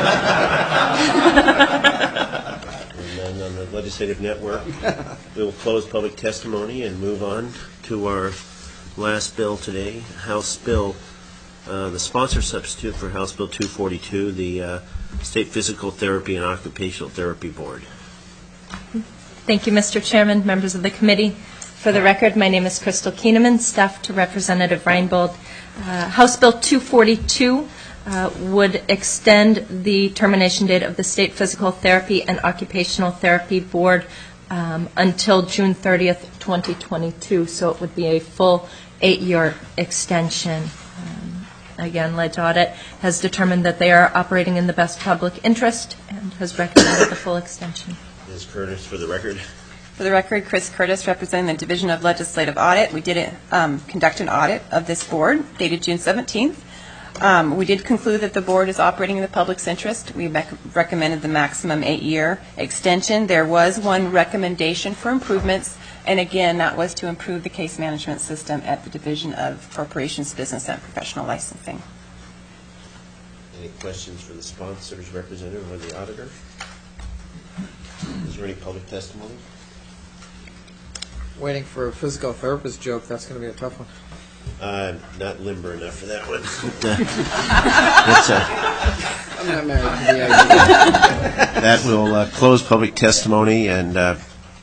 [SPEAKER 1] then on the legislative network, we will close public testimony and move on to our last bill today, House Bill, uh, the sponsor substitute for House Bill two forty-two, the uh, State Physical Therapy and Occupational Therapy Board.
[SPEAKER 10] Thank you, Mister Chairman, members of the committee. For the record, my name is Crystal Keeneman, staff to Representative Reinbold. Uh, House Bill two forty-two Uh, would extend the termination date of the State Physical Therapy and Occupational Therapy Board um, until June thirtieth, twenty twenty-two. So it would be a full eight-year extension. Um, again, Ledge Audit has determined that they are operating in the best public interest and has recommended the full extension.
[SPEAKER 1] Miz Curtis, for the record.
[SPEAKER 11] For the record, Chris Curtis, representing the Division of Legislative Audit. We did um, conduct an audit of this board dated June seventeenth. Um, we did conclude that the board is operating in the public's interest. We rec- recommended the maximum eight-year extension. There was one recommendation for improvements, and again, that was to improve the case management system at the Division of Corporations, Business, and Professional Licensing.
[SPEAKER 1] Any questions for the sponsor's representative or the auditor? Is there any public testimony?
[SPEAKER 12] Waiting for a physical therapist joke. That's going to be a tough one.
[SPEAKER 1] Uh, not limber enough for that one. That's, uh,
[SPEAKER 7] I'm not married to the idea.
[SPEAKER 1] that will uh, close public testimony, and uh,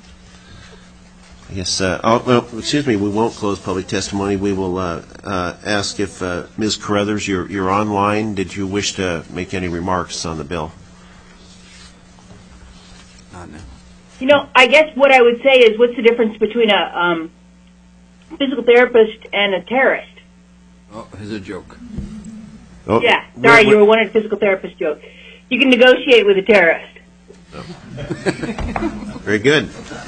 [SPEAKER 1] I guess, uh, oh, well, excuse me, we won't close public testimony. We will uh, uh, ask if uh, Miz Carruthers, you're, you're online. Did you wish to make any remarks on the bill?
[SPEAKER 7] Not now.
[SPEAKER 13] You know, I guess what I would say is, what's the difference between a um, physical therapist and a terrorist?
[SPEAKER 7] Oh, here's a joke.
[SPEAKER 1] Oh,
[SPEAKER 13] yeah, sorry, you were wanting a physical therapist joke. You can negotiate with a terrorist.
[SPEAKER 1] Oh. Very good.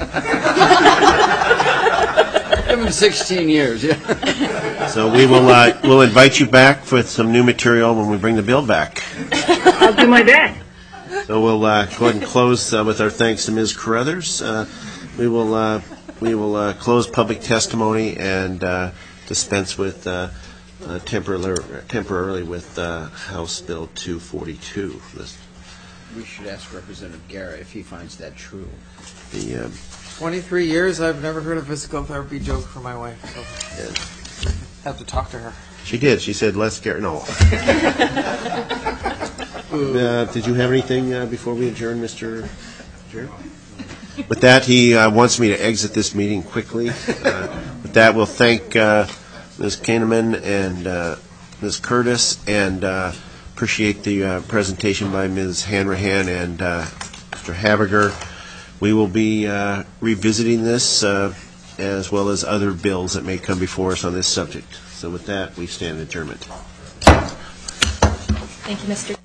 [SPEAKER 7] Give him sixteen years, yeah.
[SPEAKER 1] So we will uh, we'll invite you back with some new material when we bring the bill back.
[SPEAKER 13] I'll do my best.
[SPEAKER 1] So we'll uh, go ahead and close uh, with our thanks to Miz Carruthers. Uh, we will uh, we will uh, close public testimony and uh, dispense with uh, uh, temporarily temporarily with uh, House Bill two forty-two. This,
[SPEAKER 7] We should ask Representative Guerra if he finds that true.
[SPEAKER 1] the uh,
[SPEAKER 12] twenty-three years, I've never heard a physical therapy joke from my wife, so I have to talk to her.
[SPEAKER 1] she did. She said, "Let's get no." Uh, did you have anything uh, before we adjourn, Mister Chair? With that, he uh, wants me to exit this meeting quickly. Uh, with that, we'll thank uh, Miz Kahneman and uh, Miz Curtis, and uh, appreciate the uh, presentation by Miz Hanrahan and uh, Mister Habiger. We will be uh, revisiting this uh, as well as other bills that may come before us on this subject. So with that, we stand adjournment.
[SPEAKER 10] Thank you, Mister